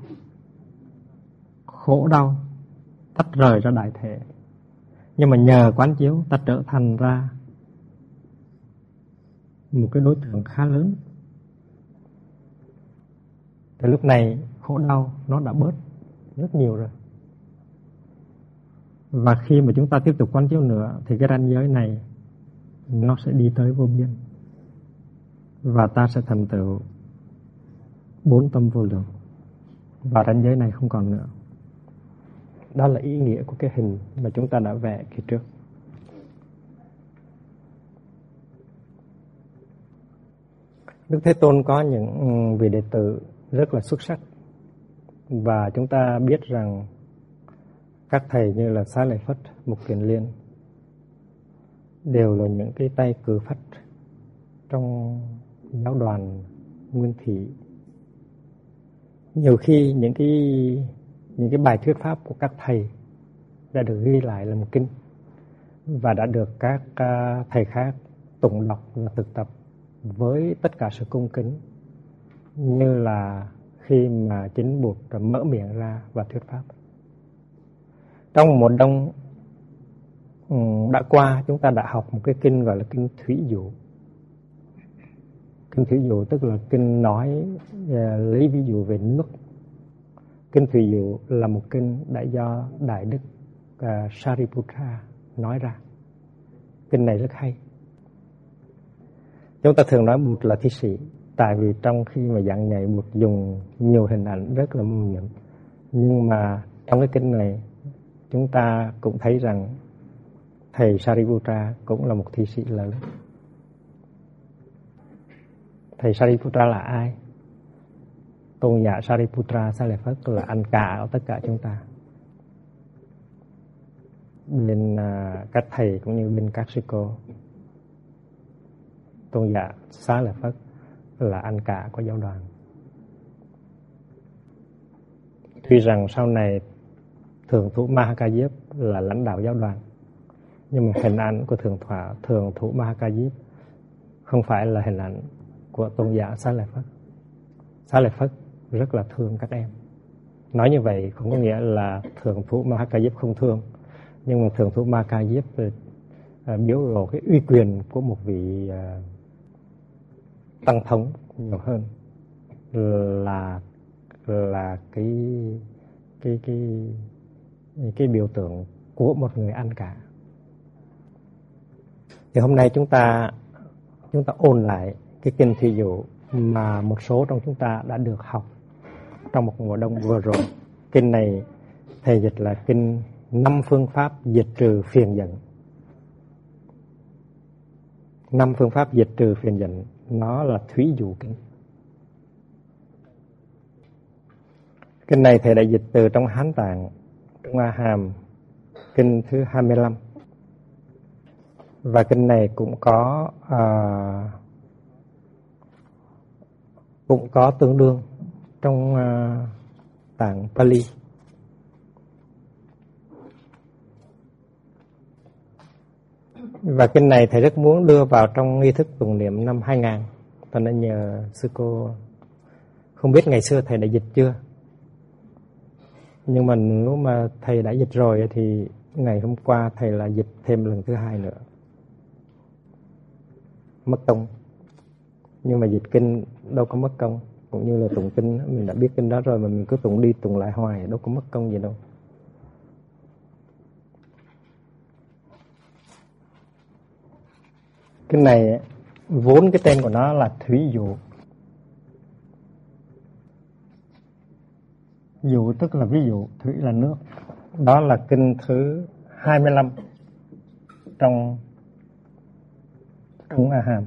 khổ đau tách rời ra đại thể, nhưng mà nhờ quán chiếu ta trở thành ra một cái đối tượng khá lớn. Thì lúc này khổ đau nó đã bớt rất nhiều rồi. Và khi mà chúng ta tiếp tục quán chiếu nữa thì cái ranh giới này nó sẽ đi tới vô biên, và ta sẽ thành tựu bốn tâm vô lượng, và ranh giới này không còn nữa. Đó là ý nghĩa của cái hình mà chúng ta đã vẽ kỳ trước. Đức Thế Tôn có những vị đệ tử rất là xuất sắc, và chúng ta biết rằng các thầy như là Xá Lợi Phất, Mục Kiền Liên đều là những cái tay cử phách trong giáo đoàn Nguyên Thủy. Nhiều khi những cái những cái bài thuyết pháp của các thầy đã được ghi lại là một kinh, và đã được các uh, thầy khác tụng đọc và thực tập với tất cả sự cung kính, như là khi mà chính Bụt mở miệng ra và thuyết pháp. Trong một đông um, đã qua, chúng ta đã học một cái kinh gọi là kinh Thủy Dụ. Kinh Thủy Dụ tức là kinh nói uh, lấy ví dụ về nước. Kinh Thủy Dụ là một kinh đã do Đại Đức uh, Sariputra nói ra. Kinh này rất hay. Chúng ta thường nói Bụt là thi sĩ, tại vì trong khi mà giảng dạy Bụt dùng nhiều hình ảnh rất là mâu nhiệm. Nhưng mà trong cái kinh này chúng ta cũng thấy rằng thầy Sariputra cũng là một thi sĩ lớn. Thầy Sariputra là ai? Tôn giả Sariputra Xá Lợi Phất là anh cả của tất cả chúng ta. Bên uh, các thầy cũng như bên các sư cô, Tôn giả Xá Lợi Phất là anh cả của giáo đoàn. Tuy rằng sau này Thượng thủ Mahaka Diếp là lãnh đạo giáo đoàn, nhưng mà hình ảnh của Thượng thủ, Thượng thủ Mahaka Diếp không phải là hình ảnh của Tôn giả Xá Lợi Phất. Xá Lợi Phất rất là thương các em. Nói như vậy không có nghĩa là Thượng thủ Mahaka Diếp không thương, nhưng mà Thượng thủ Mahaka Diếp uh, biểu lộ cái uy quyền của một vị uh, tăng thống nhiều hơn là là cái cái cái cái biểu tượng của một người anh cả. Thì hôm nay chúng ta chúng ta ôn lại cái kinh Thí Dụ mà một số trong chúng ta đã được học trong một mùa đông vừa rồi. Kinh này thầy dịch là kinh năm phương pháp diệt trừ phiền giận. Năm phương pháp diệt trừ phiền giận, nó là Thủy Dụ kinh. Kinh này thầy đã dịch từ trong Hán Tạng, Trung A Hàm, kinh thứ hai mươi lăm. Và kinh này cũng có à, cũng có tương đương trong à, tạng Pali. Và kinh này thầy rất muốn đưa vào trong nghi thức tụng niệm năm hai nghìn. Tôi đã nhờ sư cô, không biết ngày xưa thầy đã dịch chưa, nhưng mà nếu mà thầy đã dịch rồi thì ngày hôm qua thầy là dịch thêm lần thứ hai nữa. mất công. Nhưng mà dịch kinh đâu có mất công. Cũng như là tụng kinh, mình đã biết kinh đó rồi mà mình cứ tụng đi tụng lại hoài, đâu có mất công gì đâu. Cái này vốn cái tên của nó là thủy dụ. Dụ tức là ví dụ, thủy là nước. Đó là kinh thứ hai mươi lăm trong Trung A Hàm.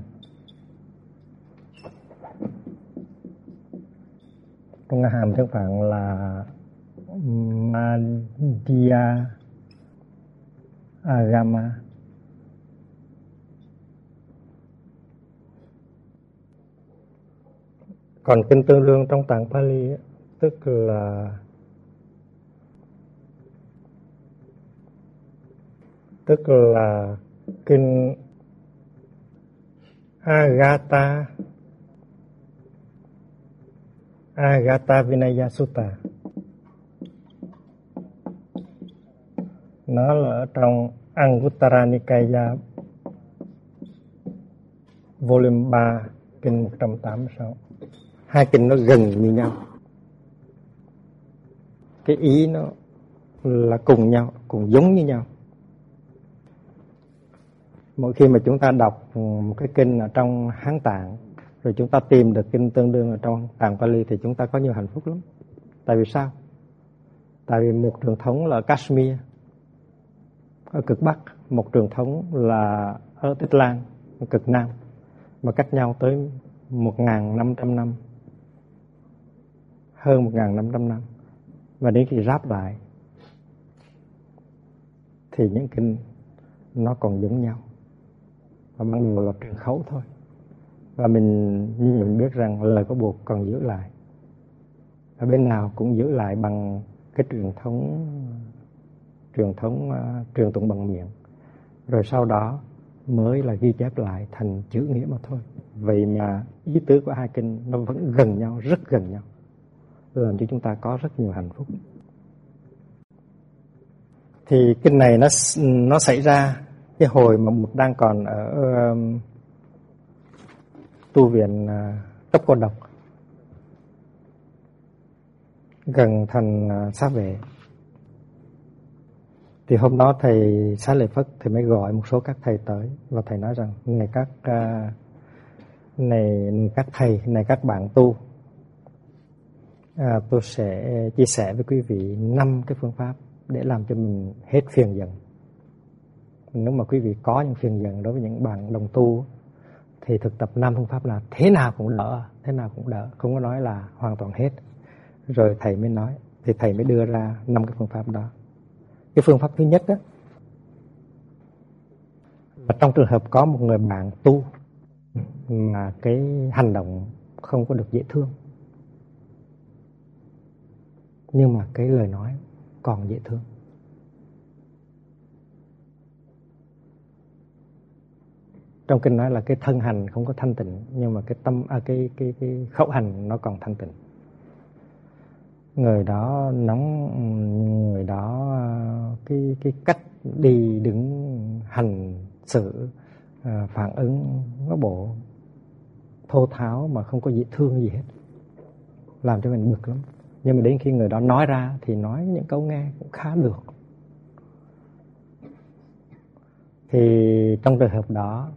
Trung A Hàm tiếng Phạn là Madhya Agama. Còn kinh tương đương trong tạng Pali ấy, tức là tức là kinh Agata Agata Vinaya Sutta. Nó là ở trong Anguttara Nikaya volume ba kinh một trăm tám mươi sáu. Hai kinh nó gần như nhau. Cái ý nó là cùng nhau, cùng giống như nhau. Mỗi khi mà chúng ta đọc một cái kinh ở trong Hán Tạng, rồi chúng ta tìm được kinh tương đương ở trong tạng Pali thì chúng ta có nhiều hạnh phúc lắm. Tại vì sao? Tại vì một truyền thống là ở Kashmir, ở cực Bắc, một truyền thống là ở Tích Lan, ở cực Nam, mà cách nhau tới một nghìn năm trăm năm, hơn một nghìn năm trăm năm. Và đến khi ráp lại thì những kinh nó còn giống nhau, và ban đầu là truyền khẩu thôi. Và mình mình biết rằng lời của Bụt còn giữ lại, ở bên nào cũng giữ lại bằng cái truyền thống truyền thống uh, truyền tụng bằng miệng, rồi sau đó mới là ghi chép lại thành chữ nghĩa mà thôi. Vậy mà ý tứ của hai kinh nó vẫn gần nhau, rất gần nhau, làm cho chúng ta có rất nhiều hạnh phúc. Thì kinh này nó nó xảy ra cái hồi mà Bụt đang còn ở um, tu viện uh, Tốc Cô Độc, gần thành uh, Xá Vệ. Thì hôm đó thầy Xá Lợi Phất thì mới gọi một số các thầy tới, và thầy nói rằng này các uh, này, này các thầy, này các bạn tu, à, tôi sẽ chia sẻ với quý vị năm cái phương pháp để làm cho mình hết phiền giận. Nếu mà quý vị có những phiền giận đối với những bạn đồng tu thì thực tập năm phương pháp là thế nào cũng đỡ, thế nào cũng đỡ, không có nói là hoàn toàn hết. Rồi thầy mới nói, thì thầy mới đưa ra năm cái phương pháp đó. Cái phương pháp thứ nhất đó là trong trường hợp có một người bạn tu mà cái hành động không có được dễ thương, nhưng mà cái lời nói còn dễ thương. Trong kinh nói là cái thân hành không có thanh tịnh, nhưng mà cái tâm à, cái cái cái khẩu hành nó còn thanh tịnh. Người đó nóng, người đó cái cái cách đi đứng hành xử à, phản ứng nó bộ thô tháo mà không có dễ thương gì hết, làm cho mình bực lắm. Nhưng mà đến khi người đó nói ra thì nói những câu nghe cũng khá được. Thì trong trường hợp đó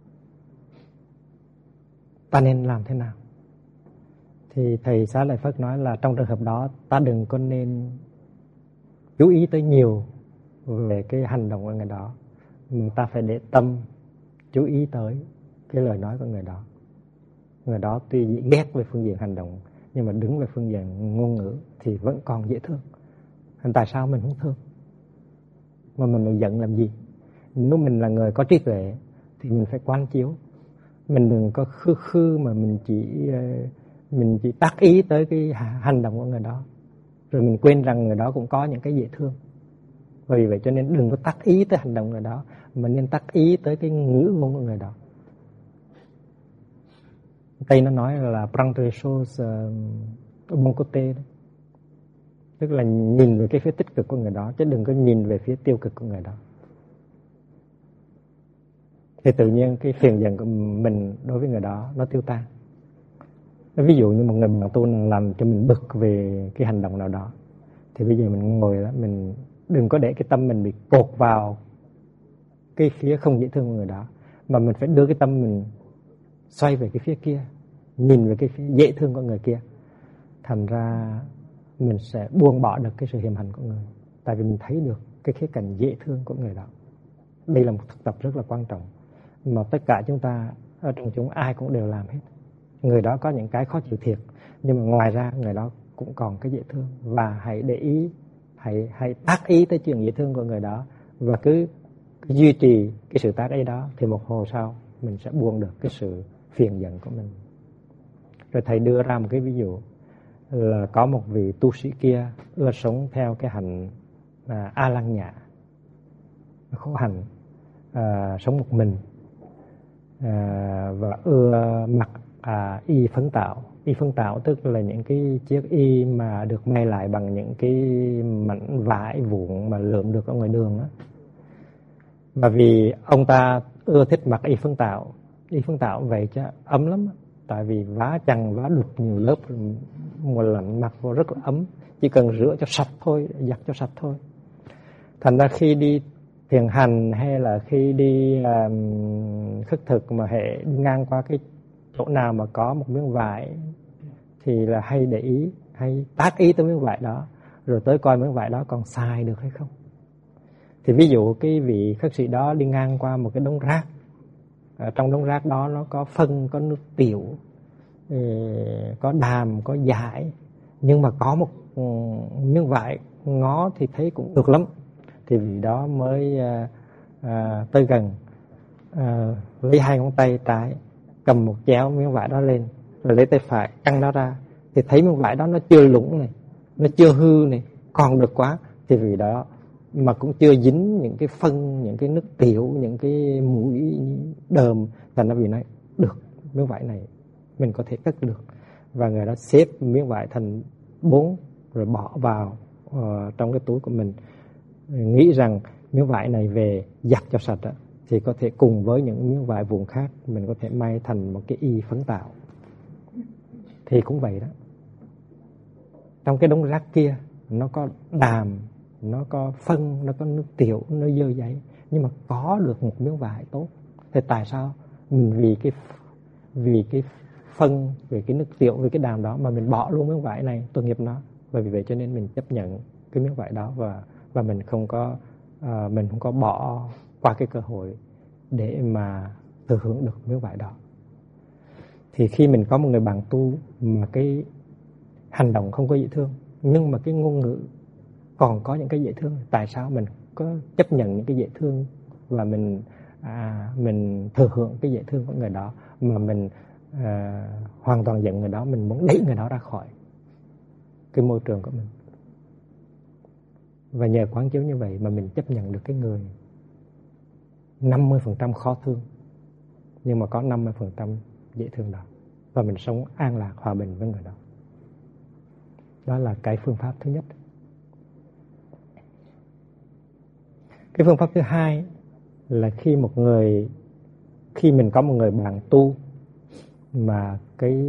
ta nên làm thế nào? Thì thầy Xá Lợi Phất nói là trong trường hợp đó ta đừng có nên chú ý tới nhiều về cái hành động của người đó, mà ta phải để tâm chú ý tới cái lời nói của người đó. Người đó tuy ghét về phương diện hành động, nhưng mà đứng về phương diện ngôn ngữ thì vẫn còn dễ thương. Tại sao mình không thương? Mà mình lại giận làm gì? Nếu mình là người có trí tuệ thì mình phải quán chiếu. Mình đừng có khư khư mà mình chỉ mình chỉ tác ý tới cái hành động của người đó, rồi mình quên rằng người đó cũng có những cái dễ thương. Vì vậy cho nên đừng có tác ý tới hành động người đó, mà nên tác ý tới cái ngữ ngôn của người đó. Tây nó nói là prendre les choses au bon côté, tức là nhìn về cái phía tích cực của người đó, chứ đừng có nhìn về phía tiêu cực của người đó. thì tự nhiên cái phiền giận của mình đối với người đó nó tiêu tan. Ví dụ như một người bạn tu làm cho mình bực về cái hành động nào đó, thì bây giờ mình ngồi đó, mình đừng có để cái tâm mình bị cột vào cái phía không dễ thương của người đó, mà mình phải đưa cái tâm mình xoay về cái phía kia, nhìn về cái phía dễ thương của người kia. Thành ra mình sẽ buông bỏ được cái sự hiềm hành của người, tại vì mình thấy được cái khía cạnh dễ thương của người đó. Đây là một thực tập rất là quan trọng mà tất cả chúng ta ở trong chúng ai cũng đều làm hết. Người đó có những cái khó chịu thiệt, nhưng mà ngoài ra người đó cũng còn cái dễ thương. Và hãy để ý, hãy hãy tác ý tới chuyện dễ thương của người đó, và cứ, cứ duy trì cái sự tác ý đó, thì một hồi sau mình sẽ buông được cái sự phiền giận của mình. Rồi thầy đưa ra một cái ví dụ là có một vị tu sĩ kia ưa sống theo cái hành à, A Lăng Nhã, khổ hạnh, à, sống một mình, à, và ưa mặc à, y phấn tạo. Y phấn tạo tức là những cái chiếc y mà được may lại bằng những cái mảnh vải vụn mà lượm được ở ngoài đường đó. Và vì ông ta ưa thích mặc y phấn tạo, y phấn tạo vậy chứ ấm lắm, tại vì vá chằng vá đục nhiều lớp, mùa lạnh mặc vô rất là ấm, chỉ cần rửa cho sạch thôi, giặt cho sạch thôi. Thành ra khi đi thiền hành hay là khi đi um, khất thực mà hệ đi ngang qua cái chỗ nào mà có một miếng vải thì là hay để ý, hay tác ý tới miếng vải đó, rồi tới coi miếng vải đó còn xài được hay không. Thì ví dụ cái vị khất sĩ đó đi ngang qua một cái đống rác, ở trong đống rác đó nó có phân, có nước tiểu, có đàm, có dải, nhưng mà có một miếng vải ngó thì thấy cũng được lắm. Thì vị đó mới à, à, tới gần, à, lấy hai ngón tay trái cầm một chéo miếng vải đó lên, rồi lấy tay phải căng nó ra, thì thấy miếng vải đó nó chưa lủng này, nó chưa hư này, còn được quá. Thì vị đó mà cũng chưa dính những cái phân, những cái nước tiểu, những cái mũi đờm, thành ra vì nói được, miếng vải này mình có thể cất được. Và người đó xếp miếng vải thành bốn rồi bỏ vào uh, trong cái túi của mình, nghĩ rằng miếng vải này về giặt cho sạch đó, thì có thể cùng với những miếng vải vụn khác mình có thể may thành một cái y phấn tạo. Thì cũng vậy đó, trong cái đống rác kia nó có đàm, nó có phân, nó có nước tiểu, nó dơ giấy, nhưng mà có được một miếng vải tốt. Thì tại sao mình vì cái vì cái phân, vì cái nước tiểu, vì cái đàm đó mà mình bỏ luôn miếng vải này, tội nghiệp nó. Và vì vậy cho nên mình chấp nhận cái miếng vải đó, và và mình không có uh, mình không có bỏ qua cái cơ hội để mà thừa hưởng được miếng vải đó. Thì khi mình có một người bạn tu mà cái hành động không có dễ thương, nhưng mà cái ngôn ngữ còn có những cái dễ thương, tại sao mình có chấp nhận những cái dễ thương và mình à, mình thừa hưởng cái dễ thương của người đó, mà mình à, hoàn toàn giận người đó, mình muốn đẩy người đó ra khỏi cái môi trường của mình. Và nhờ quán chiếu như vậy mà mình chấp nhận được cái người năm mươi phần trăm khó thương, nhưng mà có năm mươi phần trăm dễ thương đó, và mình sống an lạc hòa bình với người đó. Đó là cái phương pháp thứ nhất. Cái phương pháp thứ hai là khi một người khi mình có một người bạn tu mà cái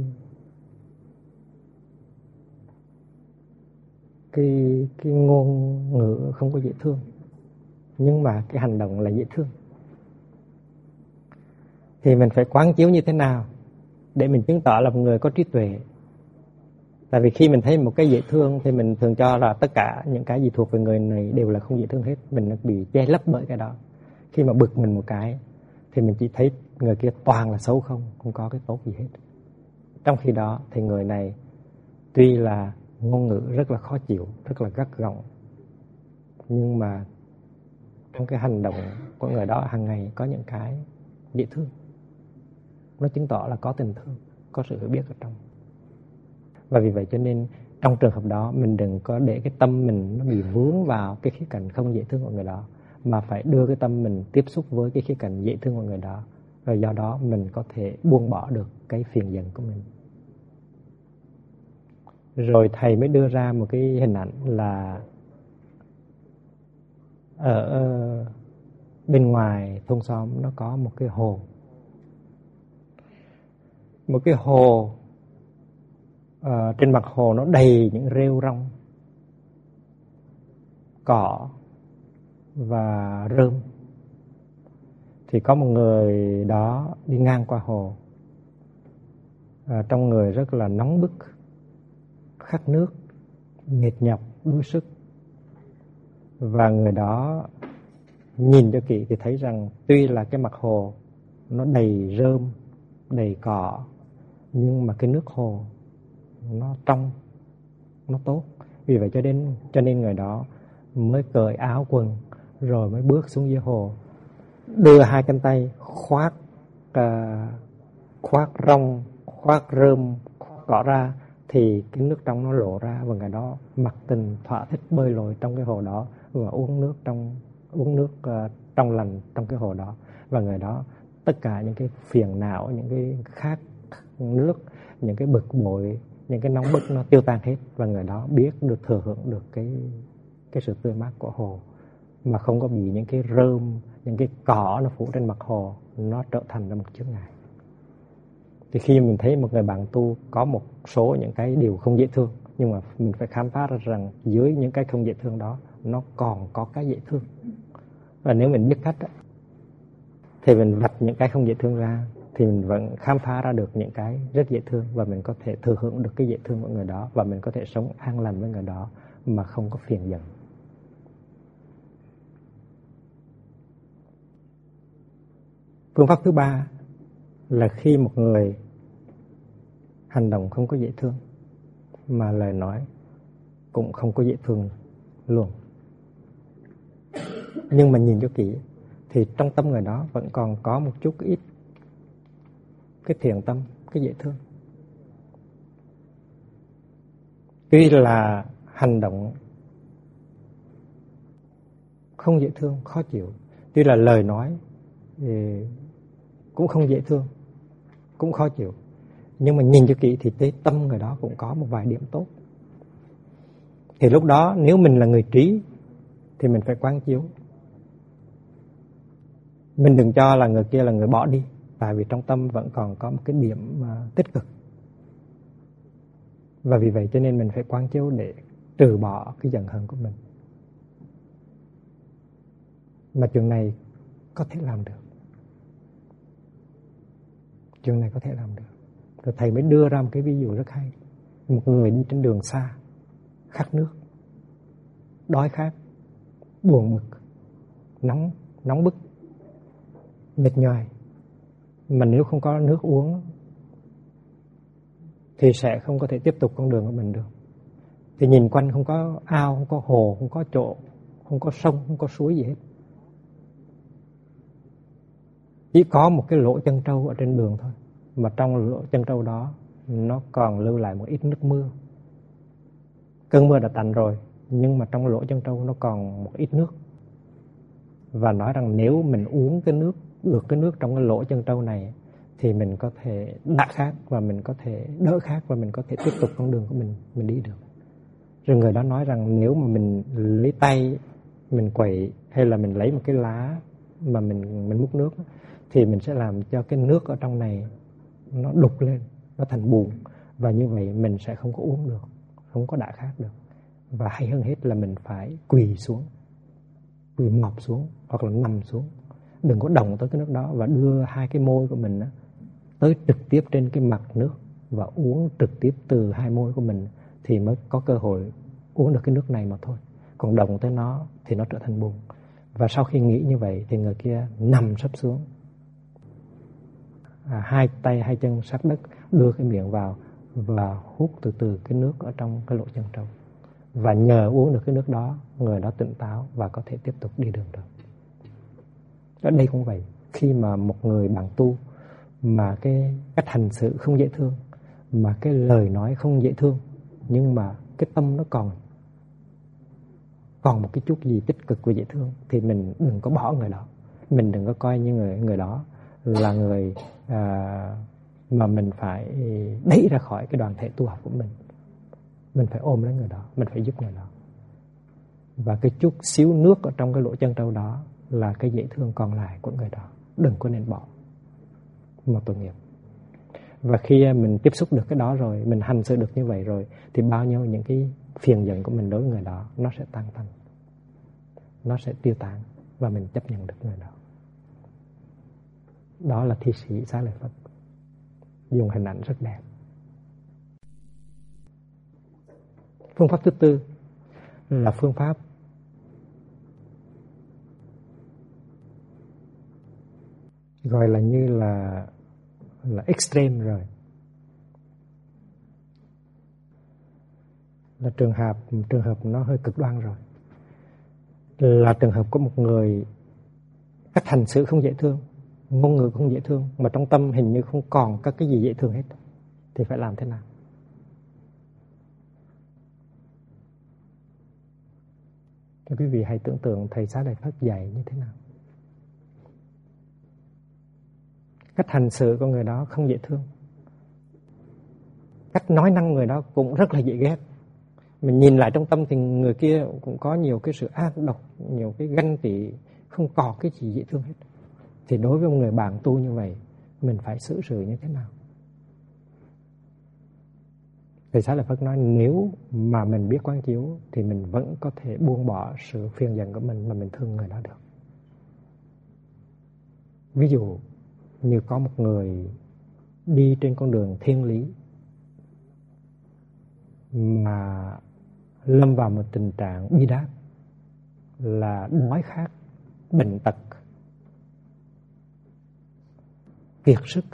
cái cái ngôn ngữ không có dễ thương, nhưng mà cái hành động là dễ thương, thì mình phải quán chiếu như thế nào để mình chứng tỏ là một người có trí tuệ. Tại vì khi mình thấy một cái dễ thương thì mình thường cho là tất cả những cái gì thuộc về người này đều là không dễ thương hết. Mình bị che lấp bởi cái đó. Khi mà bực mình một cái thì mình chỉ thấy người kia toàn là xấu không, không có cái tốt gì hết. Trong khi đó thì người này tuy là ngôn ngữ rất là khó chịu, rất là gắt gỏng, nhưng mà trong cái hành động của người đó hàng ngày có những cái dễ thương. Nó chứng tỏ là có tình thương, có sự hiểu biết ở trong. Và vì vậy cho nên trong trường hợp đó mình đừng có để cái tâm mình nó bị vướng vào cái khía cạnh không dễ thương của người đó, mà phải đưa cái tâm mình tiếp xúc với cái khía cạnh dễ thương của người đó. Rồi do đó mình có thể buông bỏ được cái phiền giận của mình. Rồi thầy mới đưa ra một cái hình ảnh là ở bên ngoài thôn xóm nó có một cái hồ. Một cái hồ, uh, trên mặt hồ nó đầy những rêu rong, cỏ và rơm. Thì có một người đó đi ngang qua hồ, uh, trong người rất là nóng bức, khát nước, mệt nhọc, đuối sức. Và người đó nhìn cho kỹ thì thấy rằng tuy là cái mặt hồ nó đầy rơm, đầy cỏ, nhưng mà cái nước hồ nó trong, nó tốt. Vì vậy cho đến cho nên người đó mới cởi áo quần rồi mới bước xuống dưới hồ, đưa hai cánh tay khoác uh, khoác rong, khoác rơm, khoác cỏ ra, thì cái nước trong nó lộ ra, và người đó mặc tình thỏa thích bơi lội trong cái hồ đó và uống nước trong uống nước uh, trong lành trong cái hồ đó. Và người đó tất cả những cái phiền não, những cái khát nước, những cái bực bội, những cái nóng bức nó tiêu tan hết, và người đó biết được thừa hưởng được cái cái sự tươi mát của hồ, mà không có bị những cái rơm, những cái cỏ nó phủ trên mặt hồ nó trở thành ra một chướng ngại. Thì khi mình thấy một người bạn tu có một số những cái điều không dễ thương, nhưng mà mình phải khám phá ra rằng dưới những cái không dễ thương đó nó còn có cái dễ thương. Và nếu mình biết cách đó, thì mình vạch những cái không dễ thương ra, thì mình vẫn khám phá ra được những cái rất dễ thương, và mình có thể thừa hưởng được cái dễ thương của người đó, và mình có thể sống an lành với người đó mà không có phiền giận. Phương pháp thứ ba là khi một người hành động không có dễ thương, mà lời nói cũng không có dễ thương luôn, nhưng mà nhìn cho kỹ thì trong tâm người đó vẫn còn có một chút ít cái thiện tâm, cái dễ thương. Tuy là hành động không dễ thương, khó chịu, tuy là lời nói thì cũng không dễ thương, cũng khó chịu, nhưng mà nhìn cho kỹ thì cái tâm người đó cũng có một vài điểm tốt. Thì lúc đó nếu mình là người trí thì mình phải quán chiếu. Mình đừng cho là người kia là người bỏ đi, tại vì trong tâm vẫn còn có một cái điểm uh, tích cực. Và vì vậy cho nên mình phải quán chiếu để trừ bỏ cái giận hờn của mình. Mà chuyện này có thể làm được. Chuyện này có thể làm được. Rồi thầy mới đưa ra một cái ví dụ rất hay. Một người đi trên đường xa, khát nước, đói khát, buồn bực, nóng, nóng bức, mệt nhoài. Mà nếu không có nước uống thì sẽ không có thể tiếp tục con đường của mình được. Thì nhìn quanh không có ao, không có hồ, không có chỗ, không có sông, không có suối gì hết. Chỉ có một cái lỗ chân trâu ở trên đường thôi. Mà trong lỗ chân trâu đó nó còn lưu lại một ít nước mưa. Cơn mưa đã tạnh rồi, nhưng mà trong lỗ chân trâu nó còn một ít nước. Và nói rằng nếu mình uống cái nước, được cái nước trong cái lỗ chân trâu này, thì mình có thể đã khát, và mình có thể đỡ khát, và mình có thể tiếp tục con đường của mình, mình đi được. Rồi người đó nói rằng nếu mà mình lấy tay, mình quậy, hay là mình lấy một cái lá mà mình, mình múc nước, thì mình sẽ làm cho cái nước ở trong này nó đục lên, nó thành bùn. Và như vậy mình sẽ không có uống được, không có đã khát được. Và hay hơn hết là mình phải quỳ xuống, quỳ mọp xuống, hoặc là nằm xuống. Đừng có động tới cái nước đó, và đưa hai cái môi của mình tới trực tiếp trên cái mặt nước, và uống trực tiếp từ hai môi của mình, thì mới có cơ hội uống được cái nước này mà thôi. Còn động tới nó thì nó trở thành bùn. Và sau khi nghĩ như vậy thì người kia nằm sấp xuống, à, hai tay hai chân sát đất, đưa cái miệng vào và hút từ từ cái nước ở trong cái lỗ chân trâu. Và nhờ uống được cái nước đó, người đó tỉnh táo và có thể tiếp tục đi đường được. Ở đây cũng vậy. Khi mà một người bạn tu mà cái cách hành xử không dễ thương, mà cái lời nói không dễ thương, nhưng mà cái tâm nó còn còn một cái chút gì tích cực và dễ thương, thì mình đừng có bỏ người đó. Mình đừng có coi như người người đó là người à, mà mình phải đẩy ra khỏi cái đoàn thể tu học của mình. Mình phải ôm lấy người đó, mình phải giúp người đó. Và cái chút xíu nước ở trong cái lỗ chân trâu đó là cái dễ thương còn lại của người đó. Đừng có nên bỏ một tội nghiệp. Và khi mình tiếp xúc được cái đó rồi, mình hành xử được như vậy rồi, thì bao nhiêu những cái phiền giận của mình đối với người đó nó sẽ tan tành, nó sẽ tiêu tán, và mình chấp nhận được người đó. Đó là thi sĩ Xá Lợi Phất, dùng hình ảnh rất đẹp. Phương pháp thứ tư là phương pháp gọi là như là là extreme rồi. Là trường hợp trường hợp nó hơi cực đoan rồi. Là trường hợp có một người cách hành xử không dễ thương, ngôn ngữ không dễ thương, mà trong tâm hình như không còn các cái gì dễ thương hết, thì phải làm thế nào? Thì quý vị hãy tưởng tượng thầy Xá Lợi Phất dạy như thế nào. Cách hành xử của người đó không dễ thương, cách nói năng người đó cũng rất là dễ ghét. Mình nhìn lại trong tâm thì người kia cũng có nhiều cái sự ác độc, nhiều cái ganh tị, không có cái gì dễ thương hết. Thì đối với một người bạn tu như vậy, mình phải xử sự như thế nào? Thầy Xá Lợi Phất nói nếu mà mình biết quán chiếu thì mình vẫn có thể buông bỏ sự phiền giận của mình mà mình thương người đó được. Ví dụ như có một người đi trên con đường thiên lý mà lâm vào một tình trạng bi đát là đói khát, bệnh tật, kiệt sức,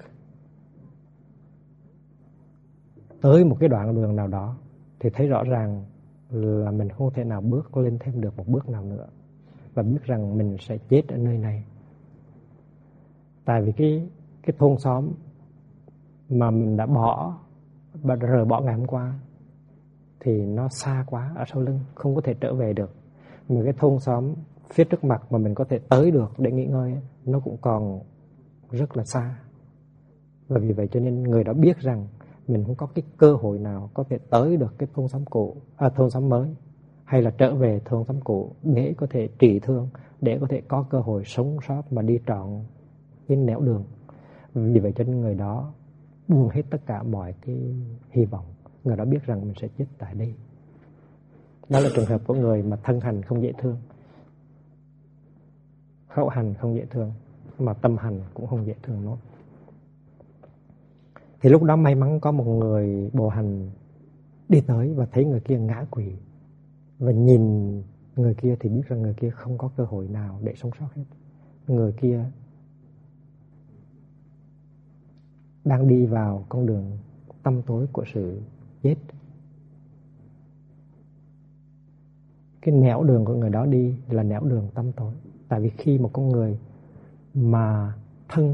tới một cái đoạn đường nào đó thì thấy rõ ràng là mình không thể nào bước lên thêm được một bước nào nữa, và biết rằng mình sẽ chết ở nơi này. Tại vì cái cái thôn xóm mà mình đã bỏ và rời bỏ ngày hôm qua thì nó xa quá, ở sau lưng không có thể trở về được. Mà cái thôn xóm phía trước mặt mà mình có thể tới được để nghỉ ngơi, nó cũng còn rất là xa. Và vì vậy cho nên người đó biết rằng mình không có cái cơ hội nào có thể tới được cái thôn xóm cũ, à, thôn xóm mới, hay là trở về thôn xóm cũ để có thể trị thương, để có thể có cơ hội sống sót mà đi trọn cái nẻo đường. Vì vậy cho nên người đó buông hết tất cả mọi cái hy vọng. Người đó biết rằng mình sẽ chết tại đây. Đó là trường hợp của người mà thân hành không dễ thương, khẩu hành không dễ thương, mà tâm hành cũng không dễ thương nốt. Thì lúc đó may mắn có một người bộ hành đi tới và thấy người kia ngã quỵ, và nhìn người kia thì biết rằng người kia không có cơ hội nào để sống sót hết. Người kia đang đi vào con đường tăm tối của sự chết. Cái nẻo đường của người đó đi là nẻo đường tăm tối. Tại vì khi một con người mà thân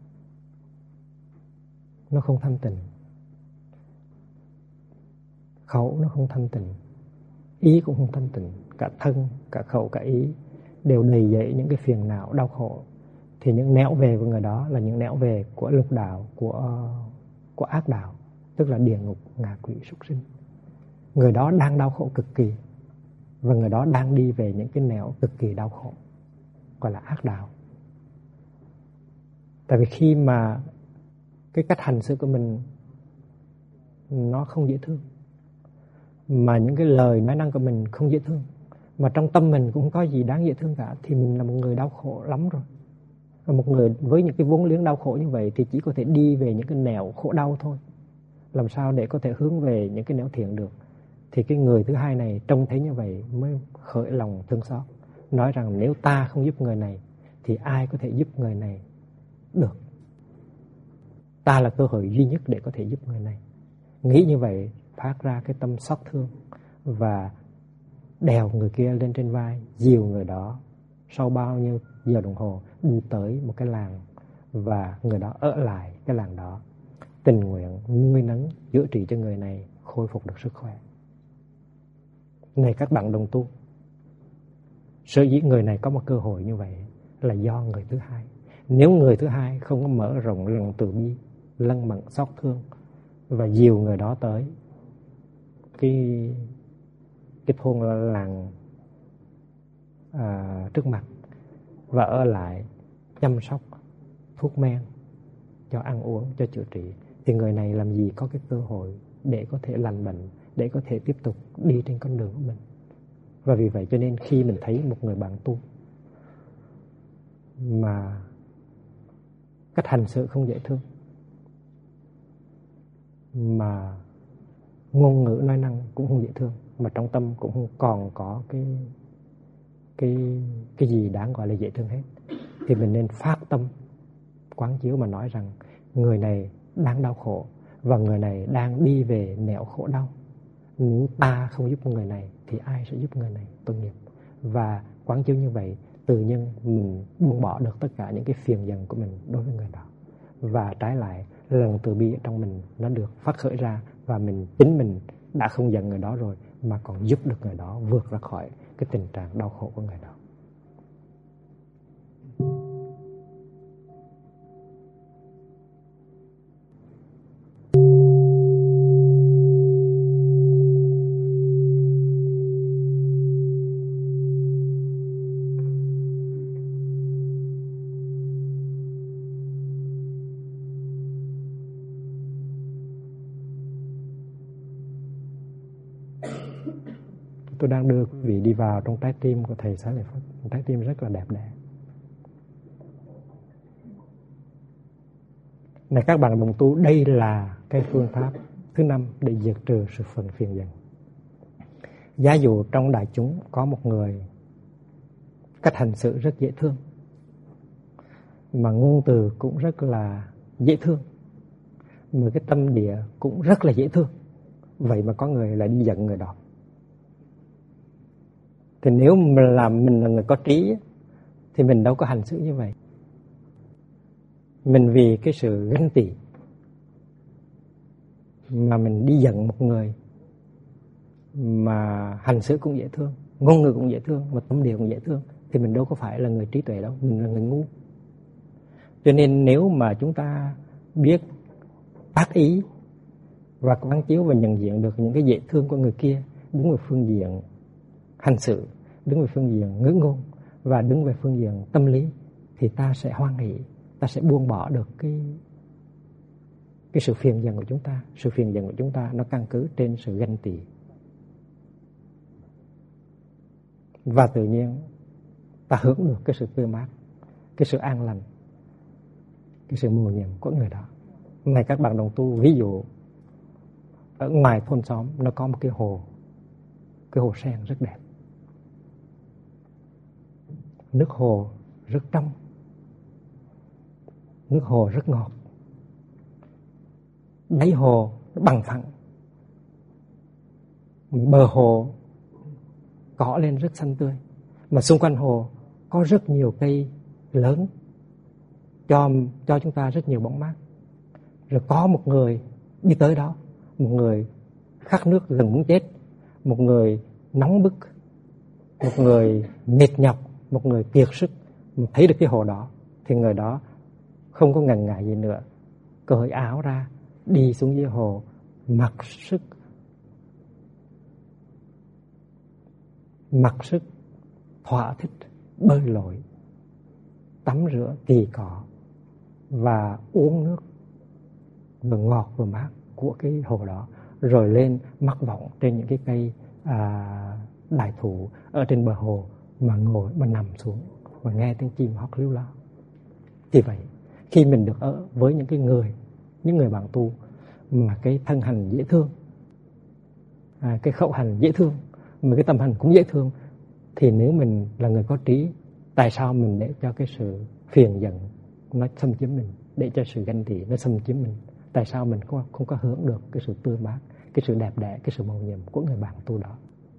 nó không thanh tịnh, khẩu nó không thanh tịnh, ý cũng không thanh tịnh, cả thân, cả khẩu, cả ý đều đầy dẫy những cái phiền não, đau khổ, thì những nẻo về của người đó là những nẻo về của lục đạo, của, của ác đạo, tức là địa ngục, ngạ quỷ, súc sinh. Người đó đang đau khổ cực kỳ, và người đó đang đi về những cái nẻo cực kỳ đau khổ, gọi là ác đạo. Tại vì khi mà cái cách hành xử của mình nó không dễ thương, mà những cái lời nói năng của mình không dễ thương, mà trong tâm mình cũng không có gì đáng dễ thương cả, thì mình là một người đau khổ lắm rồi. Và một người với những cái vốn liếng đau khổ như vậy thì chỉ có thể đi về những cái nẻo khổ đau thôi. Làm sao để có thể hướng về những cái nẻo thiện được? Thì cái người thứ hai này trông thấy như vậy mới khởi lòng thương xót, nói rằng nếu ta không giúp người này thì ai có thể giúp người này được? Ta là cơ hội duy nhất để có thể giúp người này. Nghĩ như vậy phát ra cái tâm xót thương, và đèo người kia lên trên vai, dìu người đó sau bao nhiêu giờ đồng hồ đi tới một cái làng, và người đó ở lại cái làng đó, tình nguyện nuôi nấng chữa trị cho người này khôi phục được sức khỏe. Này các bạn đồng tu, sở dĩ người này có một cơ hội như vậy là do người thứ hai. Nếu người thứ hai không có mở rộng lòng từ bi, lân mẫn xót thương và dìu người đó tới cái cái thôn làng à, trước mặt, và ở lại chăm sóc, thuốc men, cho ăn uống, cho chữa trị, thì người này làm gì có cái cơ hội để có thể lành bệnh, để có thể tiếp tục đi trên con đường của mình. Và vì vậy cho nên khi mình thấy một người bạn tu mà cách hành xử không dễ thương, mà ngôn ngữ nói năng cũng không dễ thương, mà trong tâm cũng không còn có cái cái cái gì đáng gọi là dễ thương hết, thì mình nên phát tâm quán chiếu mà nói rằng người này đang đau khổ và người này đang đi về nẻo khổ đau. Nếu ta không giúp người này thì ai sẽ giúp người này? Tội nghiệp. Và quán chiếu như vậy, tự nhiên mình buông bỏ được tất cả những cái phiền giận của mình đối với người đó. Và trái lại, lần từ bi ở trong mình nó được phát khởi ra, và mình chính mình đã không giận người đó rồi mà còn giúp được người đó vượt ra khỏi cái tình trạng đau khổ của người đó. Tôi đang đưa quý vị đi vào trong trái tim của Thầy Xá Lợi Phất, một trái tim rất là đẹp đẽ. Này các bạn đồng tu, đây là cái phương pháp thứ năm để diệt trừ sự phần phiền giận. Giả dụ trong đại chúng có một người cách hành xử rất dễ thương, mà ngôn từ cũng rất là dễ thương, mà cái tâm địa cũng rất là dễ thương, vậy mà có người lại đi giận người đó, thì nếu mà là mình là người có trí thì mình đâu có hành xử như vậy. Mình vì cái sự ganh tị mà mình đi giận một người mà hành xử cũng dễ thương, ngôn ngữ cũng dễ thương, mà tâm địa cũng dễ thương, thì mình đâu có phải là người trí tuệ đâu, mình là người ngu. Cho nên nếu mà chúng ta biết tác ý và quán chiếu và nhận diện được những cái dễ thương của người kia, đứng về phương diện hành xử, đứng về phương diện ngữ ngôn và đứng về phương diện tâm lý, thì ta sẽ hoan hỷ, ta sẽ buông bỏ được cái cái sự phiền giận của chúng ta. Sự phiền giận của chúng ta nó căn cứ trên sự ganh tị, và tự nhiên ta hưởng được cái sự tươi mát, cái sự an lành, cái sự mầu nhiệm của người đó. Này các bạn đồng tu, ví dụ ở ngoài thôn xóm nó có một cái hồ, cái hồ sen rất đẹp, nước hồ rất trong, nước hồ rất ngọt, đáy hồ bằng phẳng, bờ hồ cỏ lên rất xanh tươi, mà xung quanh hồ có rất nhiều cây lớn cho cho chúng ta rất nhiều bóng mát. Rồi có một người đi tới đó, một người khát nước gần muốn chết, một người nóng bức, một người mệt nhọc, một người kiệt sức, mà thấy được cái hồ đó thì người đó không có ngần ngại gì nữa, cởi áo ra đi xuống dưới hồ, mặc sức mặc sức thỏa thích bơi lội, tắm rửa kỳ cọ và uống nước vừa ngọt vừa mát của cái hồ đó, rồi lên mắc võng trên những cái cây à, đại thụ ở trên bờ hồ mà ngồi, mà nằm xuống và nghe tiếng chim hót líu lo. Thì vậy, khi mình được ở với những cái người, những người bạn tu mà cái thân hành dễ thương, à, cái khẩu hành dễ thương, mà cái tâm hành cũng dễ thương, thì nếu mình là người có trí, tại sao mình để cho cái sự phiền giận nó xâm chiếm mình, để cho sự ganh tị nó xâm chiếm mình? Tại sao mình không, không có hưởng được cái sự tươi mát, cái sự đẹp đẽ, cái sự mầu nhiệm của người bạn tu đó?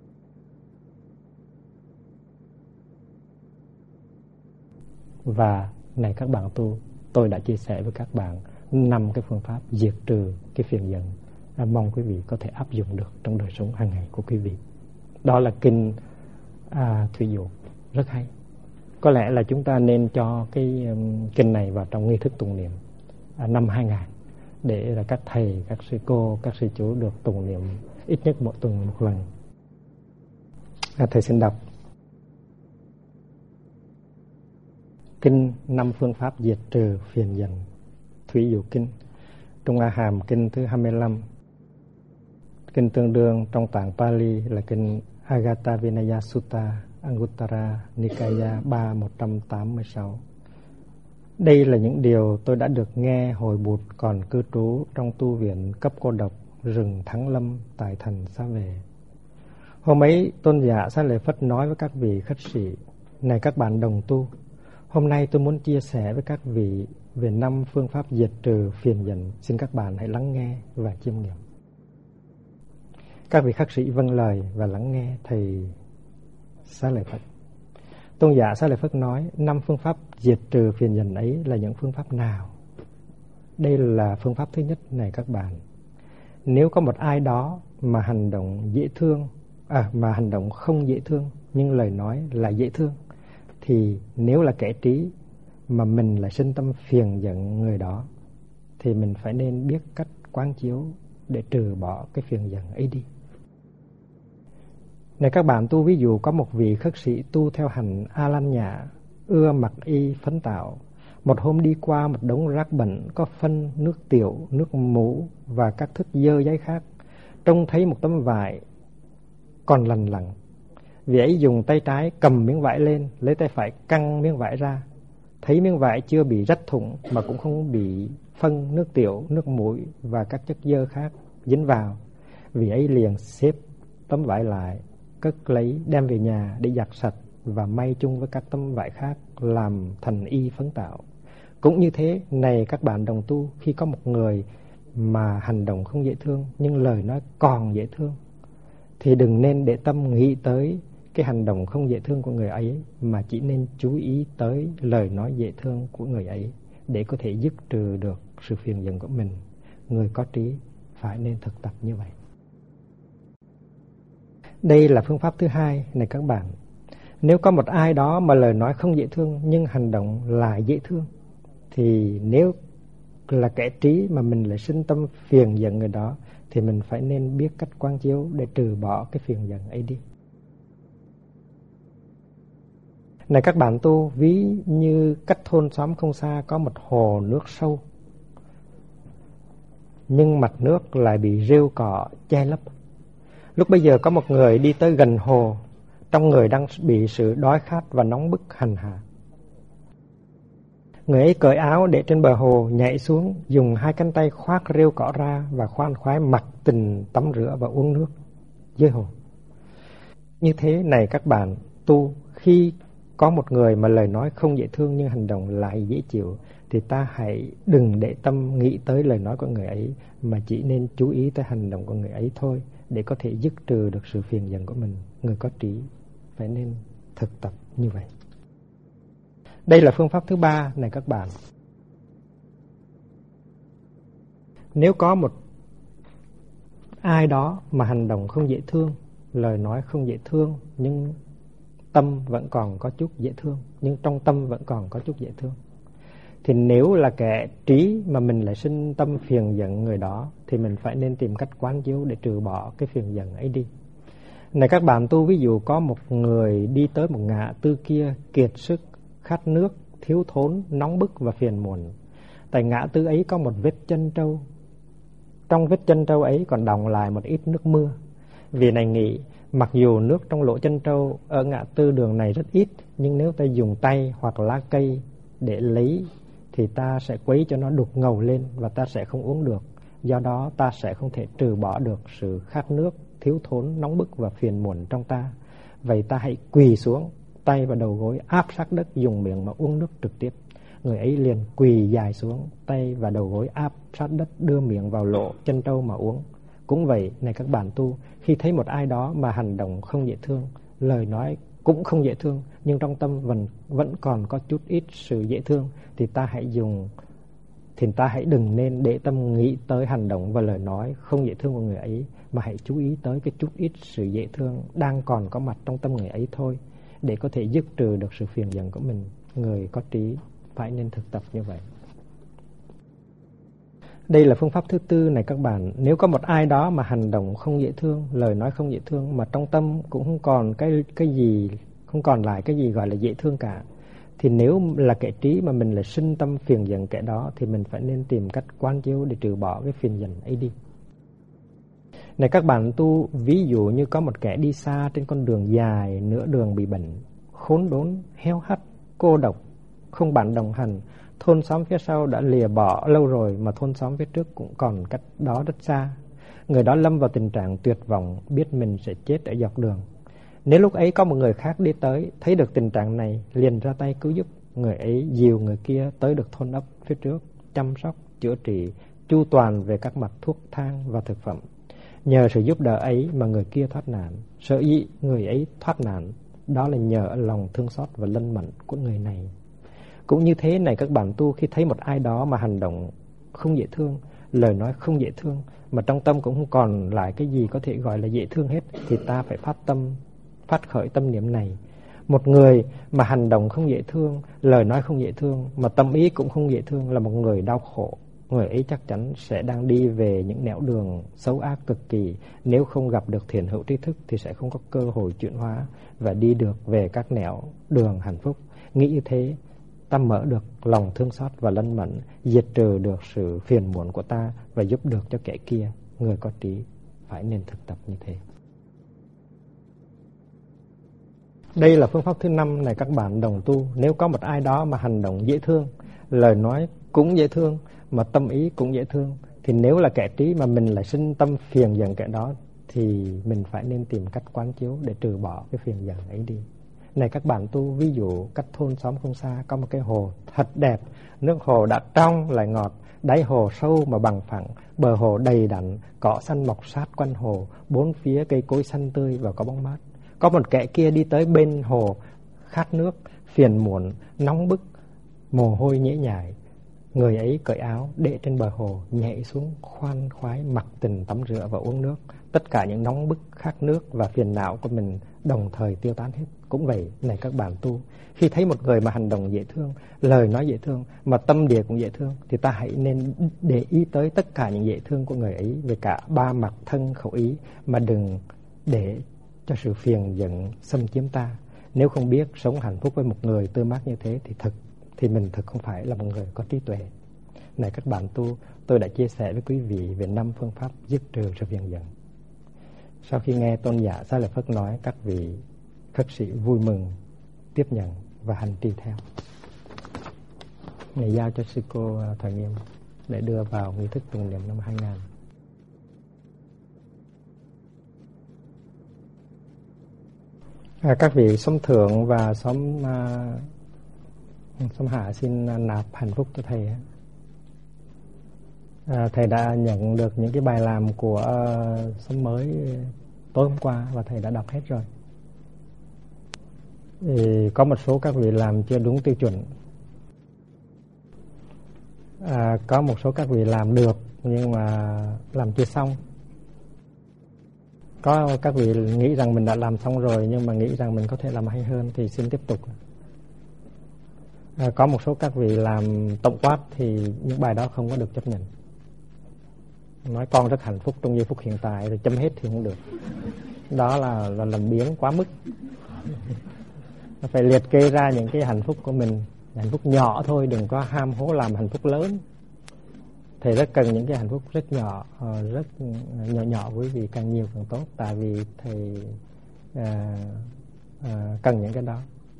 Và này các bạn tu, tôi đã chia sẻ với các bạn năm cái phương pháp diệt trừ cái phiền giận. À, mong quý vị có thể áp dụng được trong đời sống hàng ngày của quý vị. Đó là kinh à, Thủy Dụ, rất hay. Có lẽ là chúng ta nên cho cái um, kinh này vào trong nghi thức tụng niệm à, năm hai nghìn, để là các thầy, các sư cô, các sư chú được tụng niệm ít nhất mỗi tuần một lần. À, thầy xin đọc. kinh năm phương pháp diệt trừ phiền giận, Thủy Dụ Kinh, Trung A Hàm kinh thứ hai mươi lăm. Kinh tương đương trong tạng Pali là kinh Agata Vinaya Sutta, Anguttara Nikaya ba một trăm tám mươi sáu. Đây là những điều tôi đã được nghe hồi Bụt còn cư trú trong tu viện cấp cô độc rừng Thắng Lâm tại thành Xá Vệ. Hôm ấy, tôn giả Xá Lợi Phất nói với các vị khách sĩ: này các bạn đồng tu, hôm nay tôi muốn chia sẻ với các vị về năm phương pháp diệt trừ phiền giận. Xin các bạn hãy lắng nghe và chiêm nghiệm. Các vị khách sĩ vâng lời và lắng nghe thầy Xá Lợi Phất. Tôn giả Xá Lợi Phất nói năm phương pháp diệt trừ phiền giận ấy là những phương pháp nào? Đây là phương pháp thứ nhất này các bạn. Nếu có một ai đó mà hành động dễ thương, à, mà hành động không dễ thương nhưng lời nói là dễ thương, thì nếu là kẻ trí mà mình lại sinh tâm phiền giận người đó, thì mình phải nên biết cách quán chiếu để trừ bỏ cái phiền giận ấy đi. Này các bạn tu, ví dụ có một vị khất sĩ tu theo hành A Lan Nhã, ưa mặc y phấn tạo. Một hôm đi qua một đống rác bẩn có phân, nước tiểu, nước mũ và các thức dơ giấy khác, trông thấy một tấm vải còn lằn lằn. Vị ấy dùng tay trái cầm miếng vải lên, lấy tay phải căng miếng vải ra. Thấy miếng vải chưa bị rách thủng mà cũng không bị phân, nước tiểu, nước mũi và các chất dơ khác dính vào, vị ấy liền xếp tấm vải lại, cất lấy đem về nhà để giặt sạch và may chung với các tấm vải khác làm thành y phấn tạo. Cũng như thế, này các bạn đồng tu, khi có một người mà hành động không dễ thương nhưng lời nói còn dễ thương, thì đừng nên để tâm nghĩ tới cái hành động không dễ thương của người ấy, mà chỉ nên chú ý tới lời nói dễ thương của người ấy để có thể dứt trừ được sự phiền giận của mình. Người có trí phải nên thực tập như vậy. Đây là phương pháp thứ hai này các bạn. Nếu có một ai đó mà lời nói không dễ thương nhưng hành động lại dễ thương, thì nếu là kẻ trí mà mình lại sinh tâm phiền giận người đó, thì mình phải nên biết cách quán chiếu để trừ bỏ cái phiền giận ấy đi. Này các bạn tu, ví như cách thôn xóm không xa có một hồ nước sâu, nhưng mặt nước lại bị rêu cỏ che lấp. Lúc bây giờ có một người đi tới gần hồ, trong người đang bị sự đói khát và nóng bức hành hạ. Người ấy cởi áo để trên bờ hồ, nhảy xuống, dùng hai cánh tay khoác rêu cỏ ra và khoan khoái mặc tình tắm rửa và uống nước dưới hồ. Như thế này các bạn tu, khi có một người mà lời nói không dễ thương nhưng hành động lại dễ chịu, thì ta hãy đừng để tâm nghĩ tới lời nói của người ấy, mà chỉ nên chú ý tới hành động của người ấy thôi, để có thể dứt trừ được sự phiền giận của mình. Người có trí phải nên thực tập như vậy. Đây là phương pháp thứ ba này các bạn. Nếu có một ai đó mà hành động không dễ thương, lời nói không dễ thương, nhưng tâm vẫn còn có chút dễ thương, nhưng trong tâm vẫn còn có chút dễ thương, thì nếu là kẻ trí mà mình lại sinh tâm phiền giận người đó, thì mình phải nên tìm cách quán chiếu để trừ bỏ cái phiền giận ấy đi. Này các bạn tu, ví dụ có một người đi tới một ngã tư kia kiệt sức, khát nước, thiếu thốn, nóng bức và phiền muộn. Tại ngã tư ấy có một vết chân trâu. Trong vết chân trâu ấy còn đọng lại một ít nước mưa. Vị này nghĩ, mặc dù nước trong lỗ chân trâu ở ngã tư đường này rất ít, nhưng nếu ta dùng tay hoặc lá cây để lấy, thì ta sẽ quấy cho nó đục ngầu lên và ta sẽ không uống được. Do đó ta sẽ không thể trừ bỏ được sự khát nước, thiếu thốn, nóng bức và phiền muộn trong ta. Vậy ta hãy quỳ xuống, tay và đầu gối áp sát đất, dùng miệng mà uống nước trực tiếp. Người ấy liền quỳ dài xuống, tay và đầu gối áp sát đất, đưa miệng vào lỗ chân trâu mà uống. Cũng vậy, này các bạn tu, khi thấy một ai đó mà hành động không dễ thương, lời nói cũng không dễ thương, nhưng trong tâm vẫn, vẫn còn có chút ít sự dễ thương, thì ta hãy dùng thì ta hãy đừng nên để tâm nghĩ tới hành động và lời nói không dễ thương của người ấy, mà hãy chú ý tới cái chút ít sự dễ thương đang còn có mặt trong tâm người ấy thôi, để có thể dứt trừ được sự phiền giận của mình. Người có trí phải nên thực tập như vậy. Đây là phương pháp thứ tư này các bạn. Nếu có một ai đó mà hành động không dễ thương, lời nói không dễ thương, mà trong tâm cũng không còn cái cái gì, không còn lại cái gì gọi là dễ thương cả, Thì nếu là kẻ trí mà mình lại sinh tâm phiền giận kẻ đó, thì mình phải nên tìm cách quán chiếu để trừ bỏ cái phiền giận ấy đi. Này các bạn tu, ví dụ như có một kẻ đi xa trên con đường dài, nửa đường bị bệnh, khốn đốn, heo hắt, cô độc, không bạn đồng hành. Thôn xóm phía sau đã lìa bỏ lâu rồi, mà thôn xóm phía trước cũng còn cách đó rất xa. Người đó lâm vào tình trạng tuyệt vọng, biết mình sẽ chết ở dọc đường. Nếu lúc ấy có một người khác đi tới, thấy được tình trạng này, liền ra tay cứu giúp. Người ấy dìu người kia tới được thôn ấp phía trước, chăm sóc, chữa trị, chu toàn về các mặt thuốc thang và thực phẩm. Nhờ sự giúp đỡ ấy mà người kia thoát nạn. Sở dĩ người ấy thoát nạn, đó là nhờ lòng thương xót và lân mẫn của người này. Cũng như thế này các bạn tu, khi thấy một ai đó mà hành động không dễ thương, lời nói không dễ thương, mà trong tâm cũng không còn lại cái gì có thể gọi là dễ thương hết, thì ta phải phát tâm, phát khởi tâm niệm này. Một người mà hành động không dễ thương, lời nói không dễ thương, mà tâm ý cũng không dễ thương là một người đau khổ. Người ấy chắc chắn sẽ đang đi về những nẻo đường xấu ác cực kỳ. Nếu không gặp được thiền hữu trí thức thì sẽ không có cơ hội chuyển hóa và đi được về các nẻo đường hạnh phúc. Nghĩ như thế, ta mở được lòng thương xót và lân mẫn, diệt trừ được sự phiền muộn của ta và giúp được cho kẻ kia. Người có trí phải nên thực tập như thế. Đây là phương pháp thứ năm này các bạn đồng tu. Nếu có một ai đó mà hành động dễ thương, lời nói cũng dễ thương, mà tâm ý cũng dễ thương, thì nếu là kẻ trí mà mình lại sinh tâm phiền giận kẻ đó, thì mình phải nên tìm cách quán chiếu để trừ bỏ cái phiền giận ấy đi. Này các bạn tu, ví dụ cách thôn xóm không xa có một cái hồ thật đẹp, nước hồ đã trong lại ngọt, đáy hồ sâu mà bằng phẳng, bờ hồ đầy đặn, cỏ xanh mọc sát quanh hồ, bốn phía cây cối xanh tươi và có bóng mát. Có một kẻ kia đi tới bên hồ, khát nước, phiền muộn, nóng bức, mồ hôi nhễ nhại. Người ấy cởi áo, để trên bờ hồ, nhảy xuống khoan khoái mặc tình tắm rửa và uống nước. Tất cả những nóng bức, khát nước và phiền não của mình đồng thời tiêu tán hết. Cũng vậy, này các bạn tu, khi thấy một người mà hành động dễ thương, lời nói dễ thương, mà tâm địa cũng dễ thương, thì ta hãy nên để ý tới tất cả những dễ thương của người ấy về cả ba mặt thân khẩu ý, mà đừng để cho sự phiền giận xâm chiếm ta. Nếu không biết sống hạnh phúc với một người tươi mát như thế thì thực thì mình thực không phải là một người có trí tuệ. Này các bạn tu, tôi đã chia sẻ với quý vị về năm phương pháp dứt trừ sự phiền giận. Sau khi nghe tôn giả Xá Lợi Phất nói, các vị khất sĩ vui mừng tiếp nhận và hành trì theo. Này giao cho sư cô Thoại Nghiêm để đưa vào nghi thức tụng niệm năm hai nghìn. À, các vị xóm thượng và xóm à, xóm hạ xin nạp hạnh phúc cho thầy. À, thầy đã nhận được những cái bài làm của uh, xóm mới tối hôm qua và thầy đã đọc hết rồi. Thì có một số các vị làm chưa đúng tiêu chuẩn. À, có một số các vị làm được nhưng mà làm chưa xong. Có các vị nghĩ rằng mình đã làm xong rồi nhưng mà nghĩ rằng mình có thể làm hay hơn thì xin tiếp tục. À, có một số các vị làm tổng quát thì những bài đó không có được chấp nhận. Nói con rất hạnh phúc trong giây phút hiện tại rồi chấm hết thì không được. Đó là, là làm biếng quá mức. Phải liệt kê ra những cái hạnh phúc của mình, hạnh phúc nhỏ thôi, đừng có ham hố làm hạnh phúc lớn. Thầy rất cần những cái hạnh phúc rất nhỏ, rất nhỏ nhỏ, quý vị càng nhiều càng tốt, tại vì thầy à, à, cần những cái đó.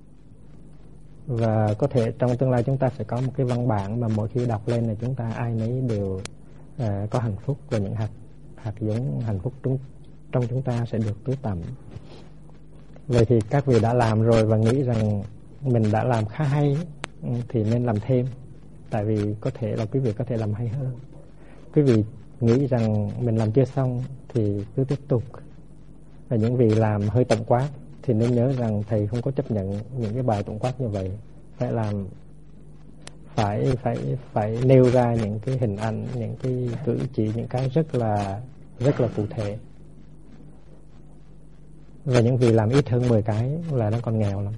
Và có thể trong tương lai chúng ta sẽ có một cái văn bản mà mỗi khi đọc lên là chúng ta ai nấy đều à, có hạnh phúc, và những hạt hạt giống hạnh phúc trong, trong chúng ta sẽ được tưới tẩm. Vậy thì các vị đã làm rồi và nghĩ rằng mình đã làm khá hay thì nên làm thêm, tại vì có thể là quý vị có thể làm hay hơn. Quý vị nghĩ rằng mình làm chưa xong thì cứ tiếp tục. Và những vị làm hơi tổng quát thì nên nhớ rằng thầy không có chấp nhận những cái bài tổng quát như vậy. Phải làm phải phải phải nêu ra những cái hình ảnh, những cái cử chỉ, những cái rất là rất là cụ thể. Và những vị làm ít hơn mười cái là nó còn nghèo lắm.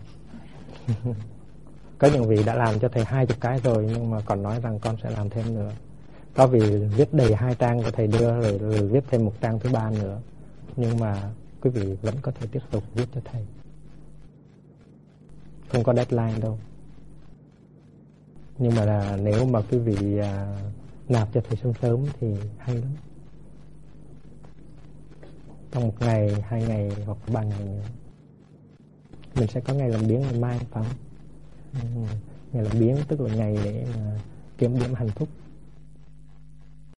Có những vị đã làm cho thầy hai chục cái rồi nhưng mà còn nói rằng con sẽ làm thêm nữa. Có vị viết đầy hai trang của thầy đưa rồi, rồi viết thêm một trang thứ ba nữa. Nhưng mà quý vị vẫn có thể tiếp tục viết cho thầy. Không có deadline đâu. Nhưng mà là nếu mà quý vị à, nạp cho thầy sớm sớm thì hay lắm. Trong một ngày, hai ngày hoặc ba ngày nữa mình sẽ có ngày làm biếng ngày mai, phải không? Ngày làm biếng tức là ngày để mà kiểm điểm hạnh phúc.